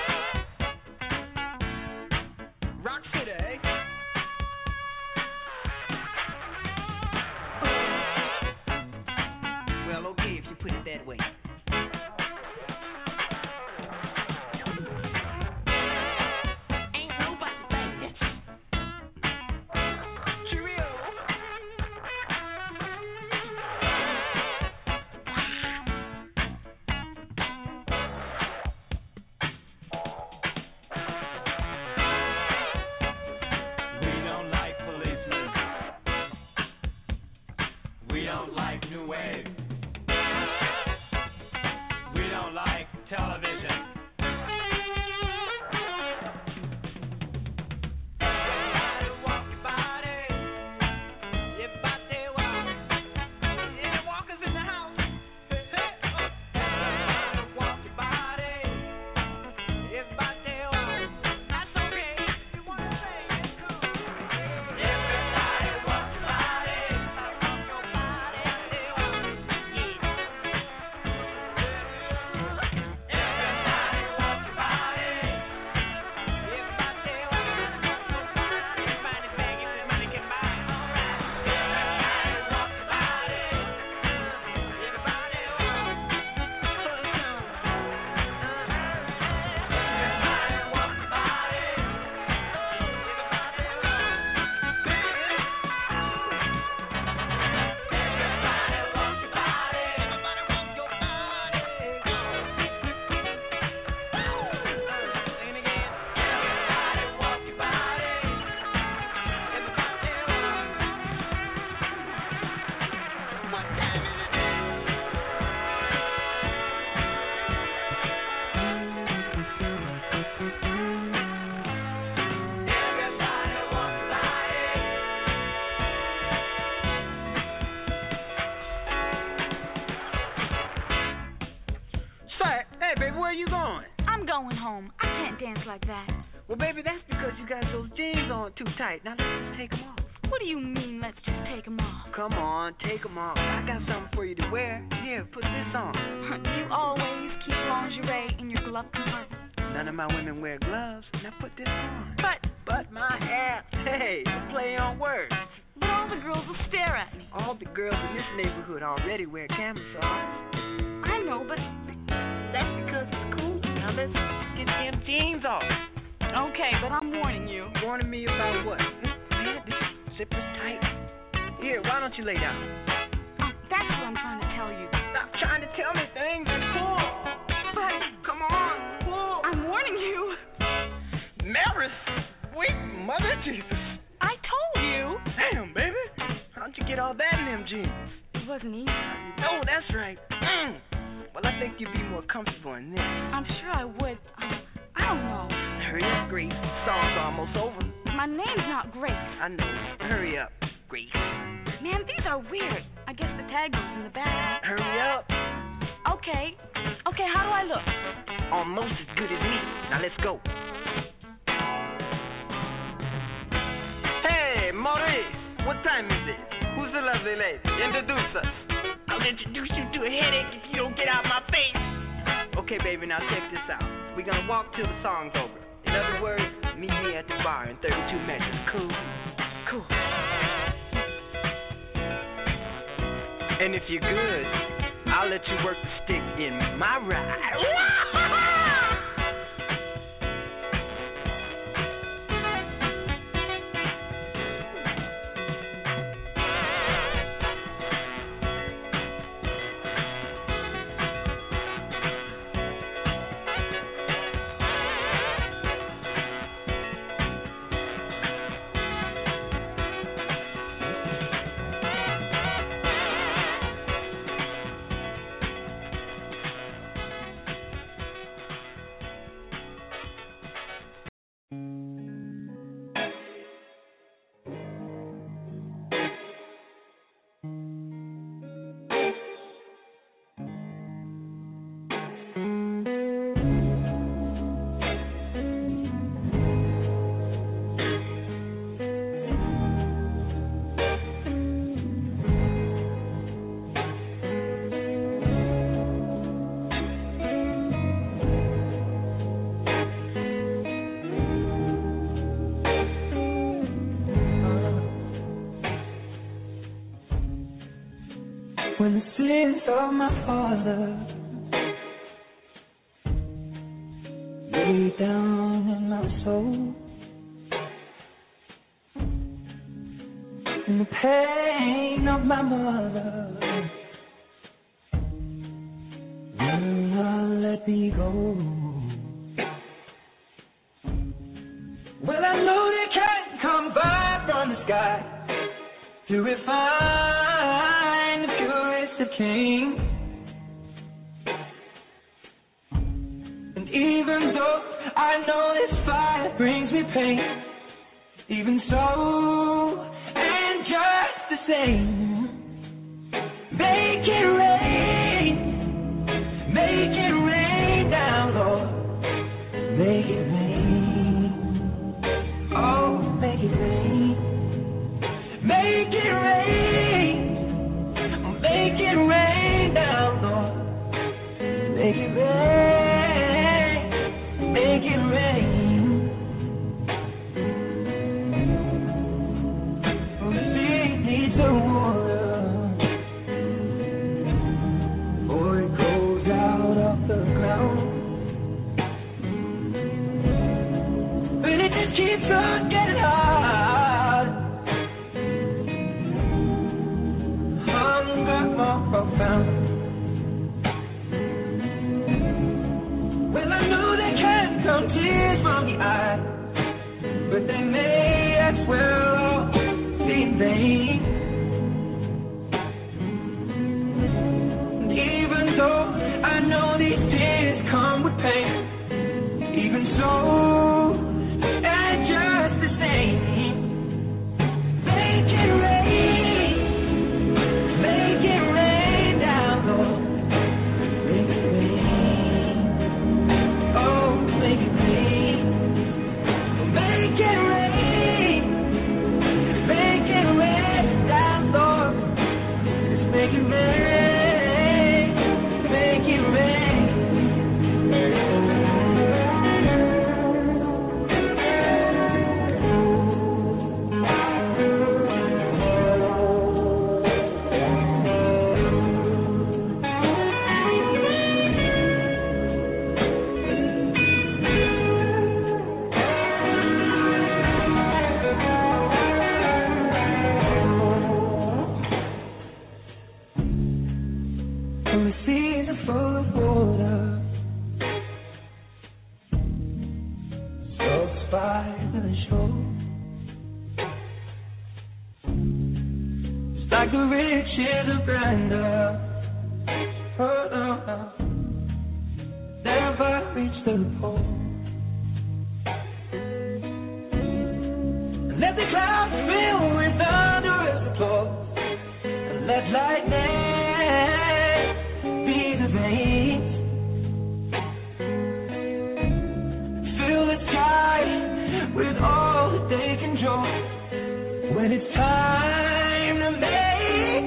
Rock City, eh? Well, okay, if you put it that way. Ain't nobody like it. Cheerio. We don't like policemen. We don't like New Wave. We don't like television. Everybody walk your body. Everybody walk. Any walkers in the house? Hey, hey, oh. Everybody walk your body. Everybody walk. That's okay. You wanna say it's cool. Everybody walk your body. Walk your body. Walk. Yeah. Everybody walk your body. Everybody walk. Find it bag if the money can buy. Alright. Everybody walk your body. Everybody walk. Everybody walk your body. Say, hey, baby, where you going? I'm going home. I can't dance like that. Well, baby, that's because you got those jeans on too tight. Now let's just take them off. What do you mean, let's just take them off? Come on, take them off. I got something for you to wear. Here, put this on. You always keep lingerie in your glove compartment. None of my women wear gloves. Now put this on. But my ass. Hey, the play on words. But all the girls will stare at me. All the girls in this neighborhood already wear camisoles. I know, but that's because it's cool. Now let's get them jeans off. Okay, but I'm warning you. Warning me about what? Man, this zipper's tight. Here, why don't you lay down? That's what I'm trying to tell you. Stop trying to tell me things and pull. But come on, pull. I'm warning you. Maris, sweet mother Jesus. I told you. Damn, baby. How'd you get all that in them jeans? It wasn't easy. Oh, that's right. Well, I think you'd be more comfortable in this. I'm sure I would. I don't know. Hurry up, Grace. Song's almost over. My name's not Grace. I know. Hurry up, Grace. Man, these are weird. I guess the tag goes in the back. Hurry up. Okay, how do I look? Almost as good as me. Now let's go. Hey, Maurice, what time is it? Who's the lovely lady. Introduce us. I'll introduce you to a headache if you don't get out my face. Okay, baby, now check this out. We're gonna walk till the song's over. In other words, meet me at the bar in 32 measures. Cool? Cool. And if you're good, I'll let you work the stick in my ride. When the sins of my father lay down in my soul, and the pain of my mother will not let me go. Well, I know they can't come by from the sky to refine the purest of kings. And even though I know this fire brings me pain, even so, and just the same, make it rain down, Lord, make it rain, oh, make it rain, make it rain down, Lord, make it rain, make it rain. The water, or it goes out of the ground, but it just keeps on getting hard. Hunger more profound. Well, I know they can't come tears from the eye, but they may as well be in vain. Even though I know these tears come with pain, even so, and just the same, make it rain down, Lord, make it rain, oh, make it rain, make it rain down, Lord, just make it rain. Like the riches of grandeur, never reach the pole. And let the clouds fill with thunderous applause, and let lightning be the rain. Fill the sky with all that they can draw when it's time to make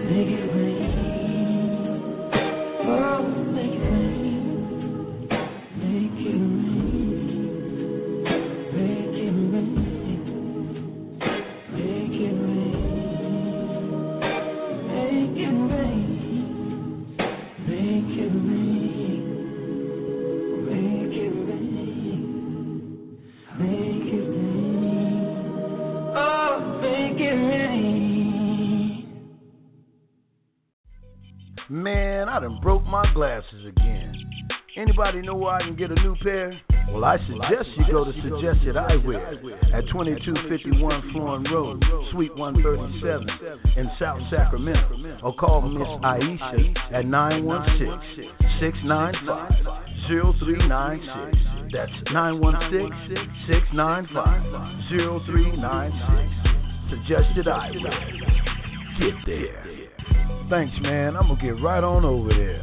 Man, I done broke my glasses again. Anybody know where I can get a new pair? Well, I suggest you go to Suggested Eyewear at 2251 Florin Road, Suite 137 in South Sacramento. Or call Miss Aisha at 916-695-0396. That's 916-695-0396. Suggested Eyewear. Get there. Thanks, man. I'm going to get right on over there.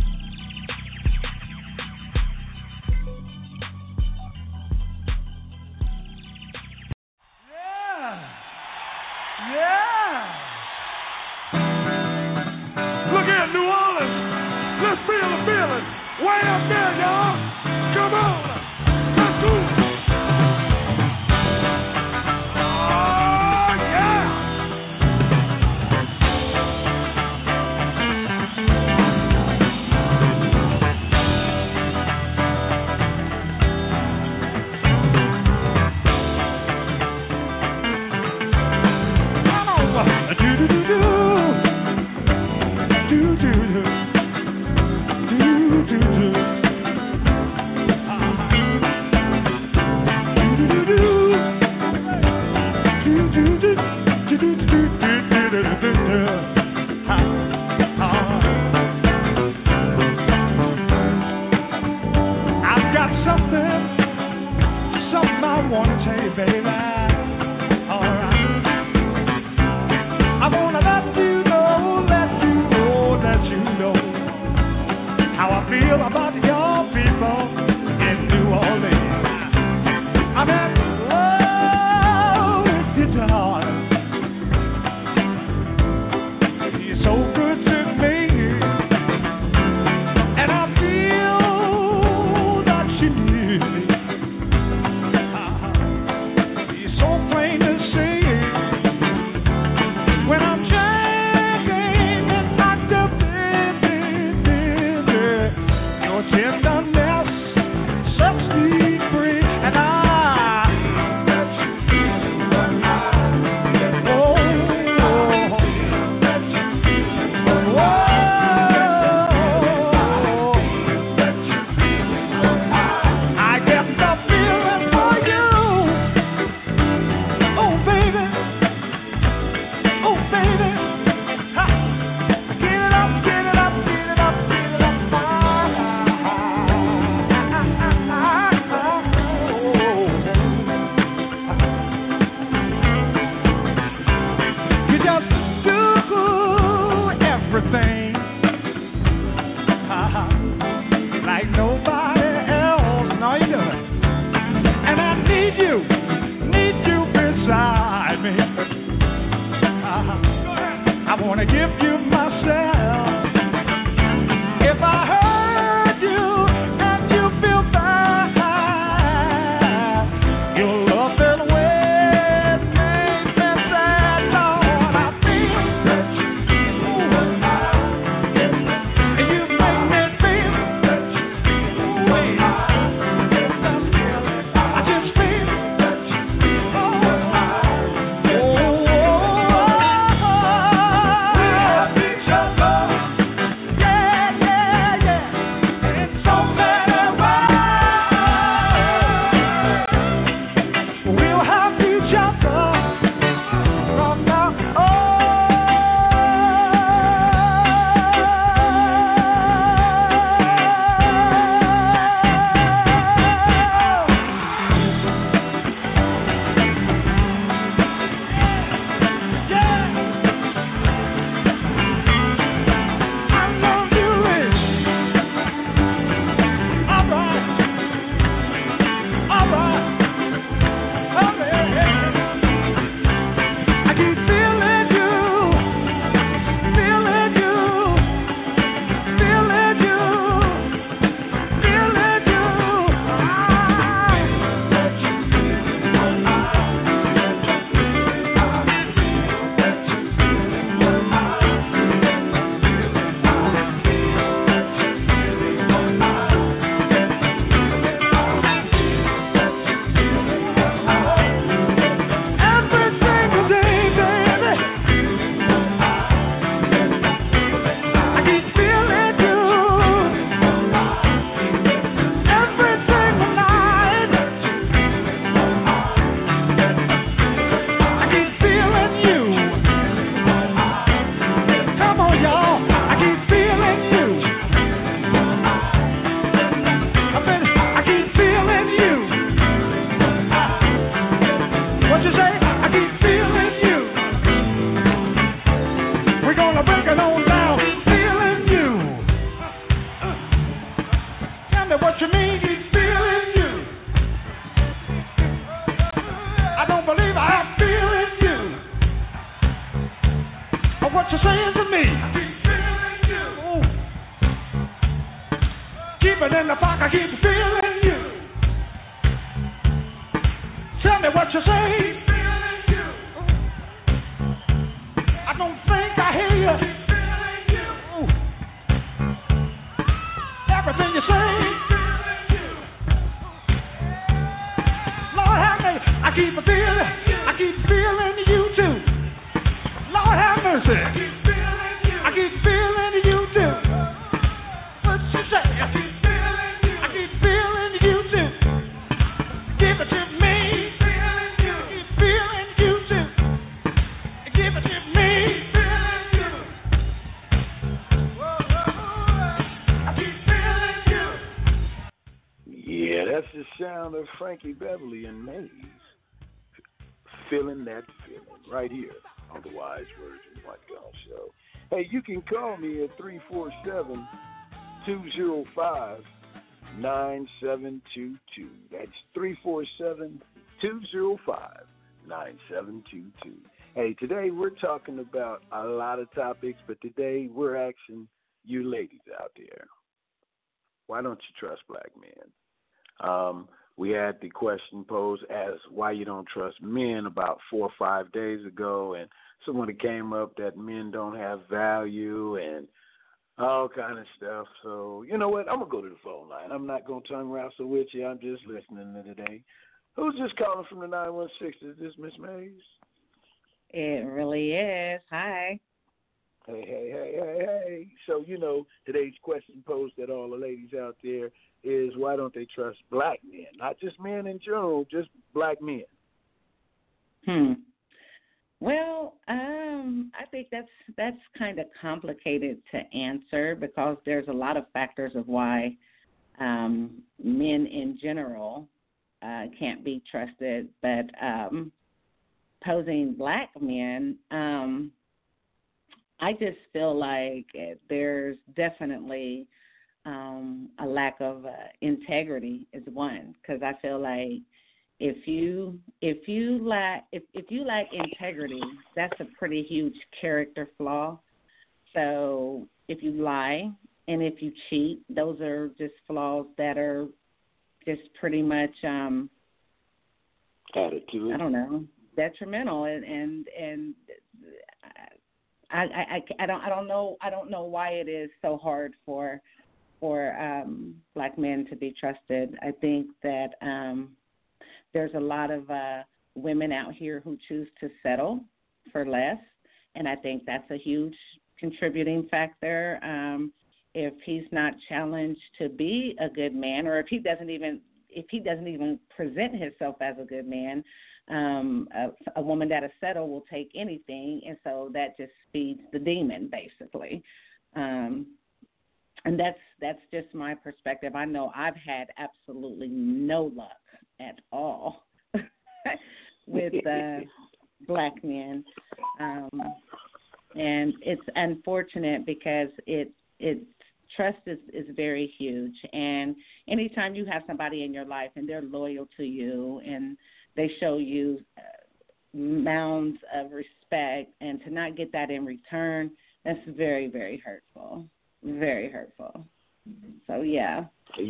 Look here, New Orleans. Let's feel the feeling. Way up there, y'all. Come on. Let's go. Oh, yeah. Come on. Do-do-do-do. I've got something I want to tell you, baby. All right. I want to let you know how I feel about your people in New Orleans. I'm in love with you, darling. You're so good to me, and I feel that you need me. You're so plain to see when I'm checking and knocked up. Tenderness sets me free, and I let you feel the night. Oh, let you feel the let you feel the I get the feeling for you. Oh, baby. Oh, baby. Ha. Get it up, get it up, get it up, get it up. Everything like nobody else. No, you do it. And I need you beside me. I want to give you myself. If I hurt you and you feel bad, you'll love that way it makes me sad. Lord, I feel that you feel alive. I'm breaking on down, feeling you. Tell me what you mean, he's feeling you. I don't believe I'm feeling you. What you saying to me? I keep feeling you. Ooh. Keep it in the pocket, I keep feeling you. Tell me what you say. I keep feeling you. I don't think I hear you. I keep feeling you. Ooh. Everything you say. I keep feeling you. Lord have me, I keep feeling. I keep feeling you too. Lord have mercy. I keep feeling you too. What you say? I keep feeling you too. Give it to me. I keep feeling you too. Give it to me. I keep feeling you. Yeah, that's the sound of Frankie Beverly and Maze. Feeling that feeling right here on the Wise Words with One Gun Show. Hey, you can call me at 347-205-9722. That's 347-205-9722. Hey, today we're talking about a lot of topics, but today we're asking you ladies out there, why don't you trust black men? We had the question posed as why you don't trust men about 4 or 5 days ago, and someone came up that men don't have value and all kind of stuff. So, you know what? I'm going to go to the phone line. I'm not going to tongue wrestle with you. I'm just listening to today. Who's just calling from the 916? Is this Miss Mays? It really is. Hi. Hey. So, you know, today's question posed at all the ladies out there is why don't they trust black men? Not just men in general, just black men. Well, I think that's kind of complicated to answer because there's a lot of factors of why men in general can't be trusted. But posing black men, I just feel like there's definitely a lack of integrity is one, because I feel like if you lack integrity, that's a pretty huge character flaw. So if you lie and if you cheat, those are just flaws that are just pretty much attitude. I don't know, detrimental, and I don't know why it is so hard for black men to be trusted. I think that there's a lot of women out here who choose to settle for less, and I think that's a huge contributing factor. If he's not challenged to be a good man, or if he doesn't even present himself as a good man, a woman that'll settle will take anything, and so that just feeds the demon, basically. And that's just my perspective. I know I've had absolutely no luck at all with black men, and it's unfortunate because trust is very huge. And anytime you have somebody in your life and they're loyal to you and they show you mounds of respect, and to not get that in return, that's very, very hurtful. Very hurtful. So, yeah.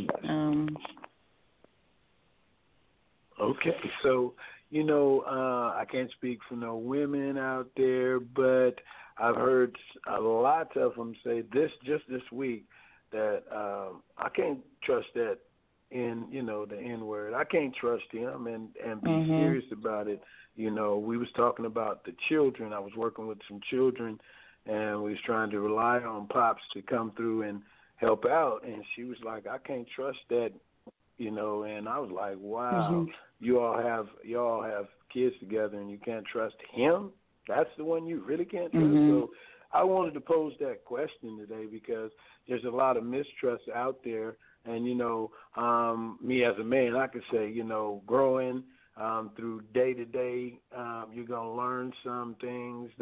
Okay. So, you know, I can't speak for no women out there, but I've heard a lot of them say just this week that I can't trust that the N-word. I can't trust him and be serious about it. You know, we was talking about the children. I was working with some children, and we was trying to rely on Pops to come through and help out. And she was like, I can't trust that, and I was like, wow, you all have kids together and you can't trust him? That's the one you really can't trust? So I wanted to pose that question today because there's a lot of mistrust out there. And, me as a man, I could say, growing through day to day, you're going to learn some things that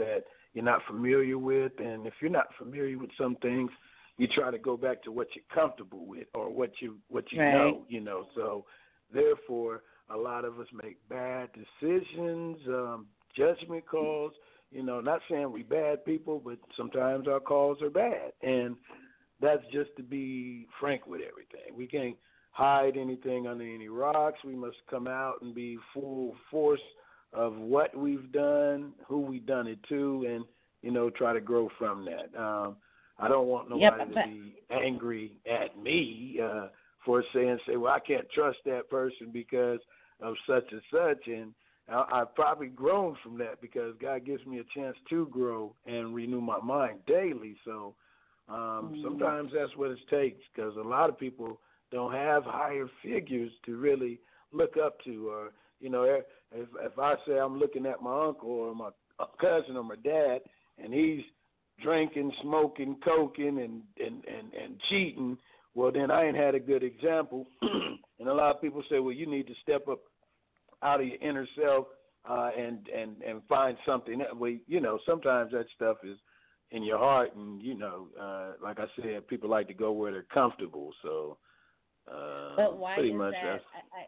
you're not familiar with. And if you're not familiar with some things, you try to go back to what you're comfortable with or what you Right. know. So therefore, a lot of us make bad decisions, judgment calls. Not saying we bad people, but sometimes our calls are bad. And that's just to be frank with everything. We can't hide anything under any rocks. We must come out and be full force of what we've done, who we've done it to, and, try to grow from that. I don't want nobody to be angry at me for say, well, I can't trust that person because of such and such. And I've probably grown from that because God gives me a chance to grow and renew my mind daily. So sometimes that's what it takes, because a lot of people don't have higher figures to really look up to. Or, if I say I'm looking at my uncle or my cousin or my dad and he's drinking, smoking, coking, and cheating, well, then I ain't had a good example. And a lot of people say, well, you need to step up out of your inner self and find something. Well, sometimes that stuff is in your heart, and like I said, people like to go where they're comfortable. So, but why pretty is much that?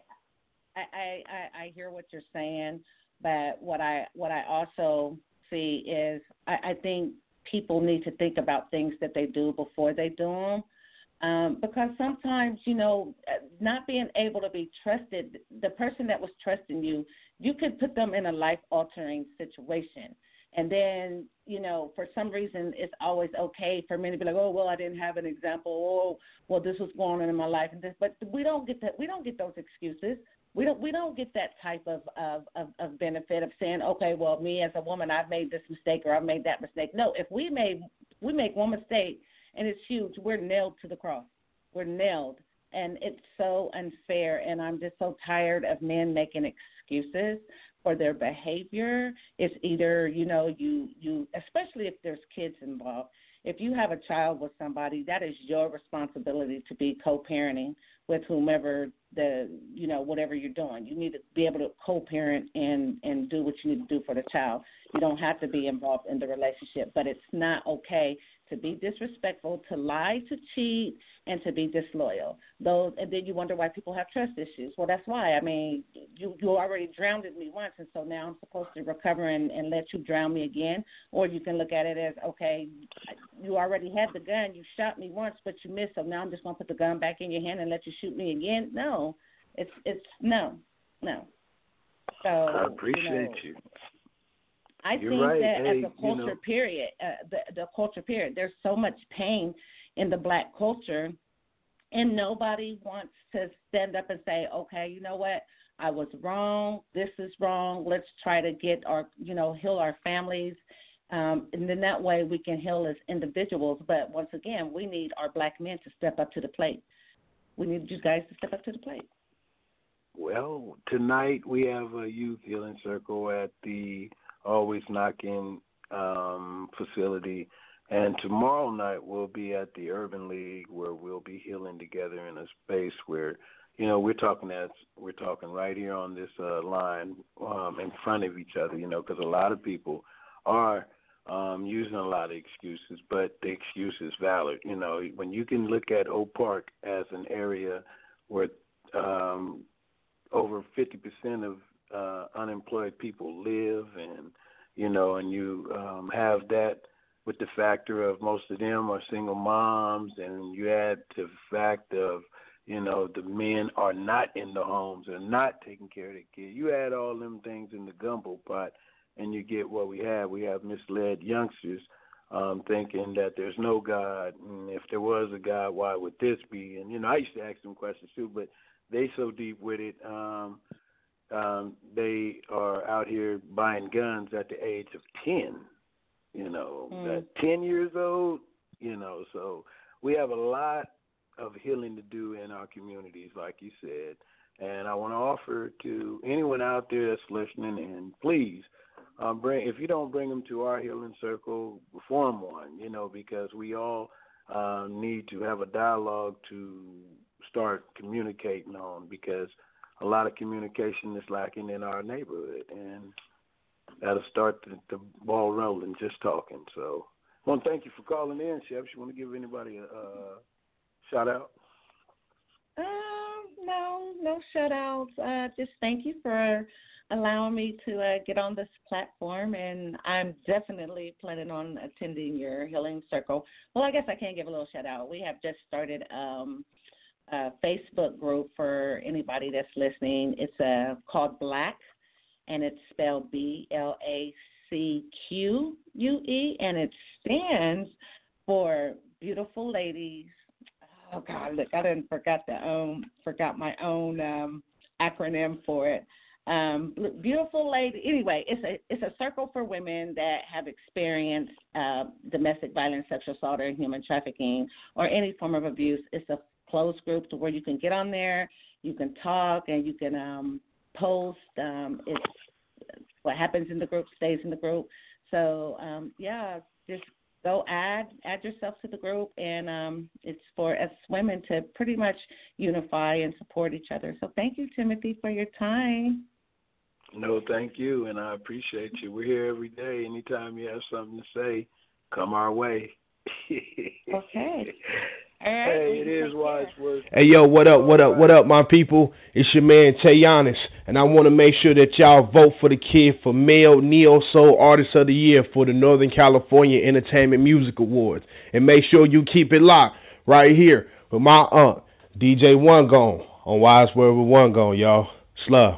I hear what you're saying, but what I also see is I think people need to think about things that they do before they do them. Because sometimes, not being able to be trusted, the person that was trusting you, you could put them in a life-altering situation. And then, for some reason, it's always okay for me to be like, oh, well, I didn't have an example. Oh, well, this was going on in my life. And this, but we don't get that. We don't get those excuses. We don't get that type of benefit of saying, okay, well, me as a woman, I've made this mistake or I've made that mistake. No, if we make one mistake and it's huge, we're nailed to the cross. We're nailed. And it's so unfair, and I'm just so tired of men making excuses for their behavior. It's either, you especially if there's kids involved, if you have a child with somebody, that is your responsibility to be co-parenting with whomever whatever you're doing. You need to be able to co-parent and do what you need to do for the child. You don't have to be involved in the relationship, but it's not okay to be disrespectful, to lie, to cheat, and to be disloyal. And then you wonder why people have trust issues. Well, that's why. I mean, you already drowned me once, and so now I'm supposed to recover and let you drown me again. Or you can look at it as, okay, you already had the gun. You shot me once, but you missed, so now I'm just going to put the gun back in your hand and let you shoot me again? No. It's no. So I appreciate you. I You're think right. that Hey, as a culture period, the culture period, there's so much pain in the black culture, and nobody wants to stand up and say, okay, you know what, I was wrong, this is wrong, let's try to get heal our families, and then that way we can heal as individuals. But once again, we need our black men to step up to the plate. We need you guys to step up to the plate. Well, tonight we have a youth healing circle at the Always Knocking facility, and tomorrow night we'll be at the Urban League, where we'll be healing together in a space where we're talking right here on this line in front of each other, because a lot of people are using a lot of excuses, but the excuse is valid. When you can look at Oak Park as an area where over 50% of unemployed people live, and you have that with the factor of most of them are single moms, and you add the fact of the men are not in the homes and not taking care of the kids. You add all them things in the gumbo pot, and you get what we have. We have misled youngsters thinking that there's no God, and if there was a God, why would this be? And I used to ask them questions too, but they so deep with it. They are out here buying guns at the age of 10, at 10 years old, so we have a lot of healing to do in our communities, like you said. And I want to offer to anyone out there that's listening, and please, if you don't bring them to our healing circle, form one, because we all need to have a dialogue to start communicating on, because a lot of communication is lacking in our neighborhood. And that'll start the ball rolling, just talking. So I want to thank you for calling in, Chef. You want to give anybody a shout out? No shout outs. Just thank you for allowing me to get on this platform, and I'm definitely planning on attending your healing circle. Well, I guess I can give a little shout out. We have just started a Facebook group for anybody that's listening. It's called Black, and it's spelled BLACQUE, and it stands for Beautiful Ladies. Oh God, look, I didn't forgot my own acronym for it. Beautiful lady. Anyway, it's a circle for women that have experienced domestic violence, sexual assault, or human trafficking, or any form of abuse. It's a closed group to where you can get on there, you can talk, and you can post. It's what happens in the group stays in the group. So just go add yourself to the group, and it's for us women to pretty much unify and support each other. So thank you, Timothy, for your time. No, thank you, and I appreciate you. We're here every day. Anytime you have something to say, come our way. Okay. All right. Hey, it is Wise Words. Hey, yo, what up, my people? It's your man, Tayanis, and I want to make sure that y'all vote for the kid for Male Neo Soul Artist of the Year for the Northern California Entertainment Music Awards. And make sure you keep it locked right here with my aunt, DJ One Gone, on Wise Word with One Gone, y'all. Slug.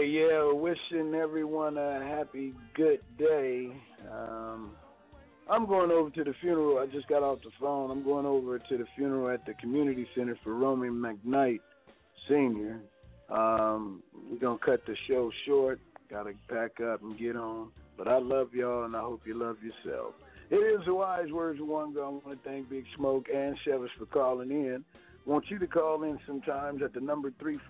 Hey, yeah, wishing everyone a happy, good day. I'm going over to the funeral. I just got off the phone. I'm going over to the funeral at the community center for Romy McKnight Sr. We're going to cut the show short. Got to pack up and get on. But I love y'all, and I hope you love yourself. It is the wise words of one gun. I want to thank Big Smoke and Shevis for calling in. Want you to call in sometimes at the number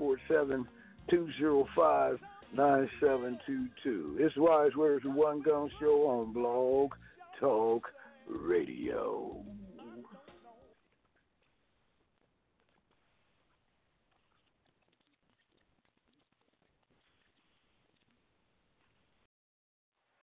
347-205-9722. It's Wise Words of One Gun Show on Blog Talk Radio.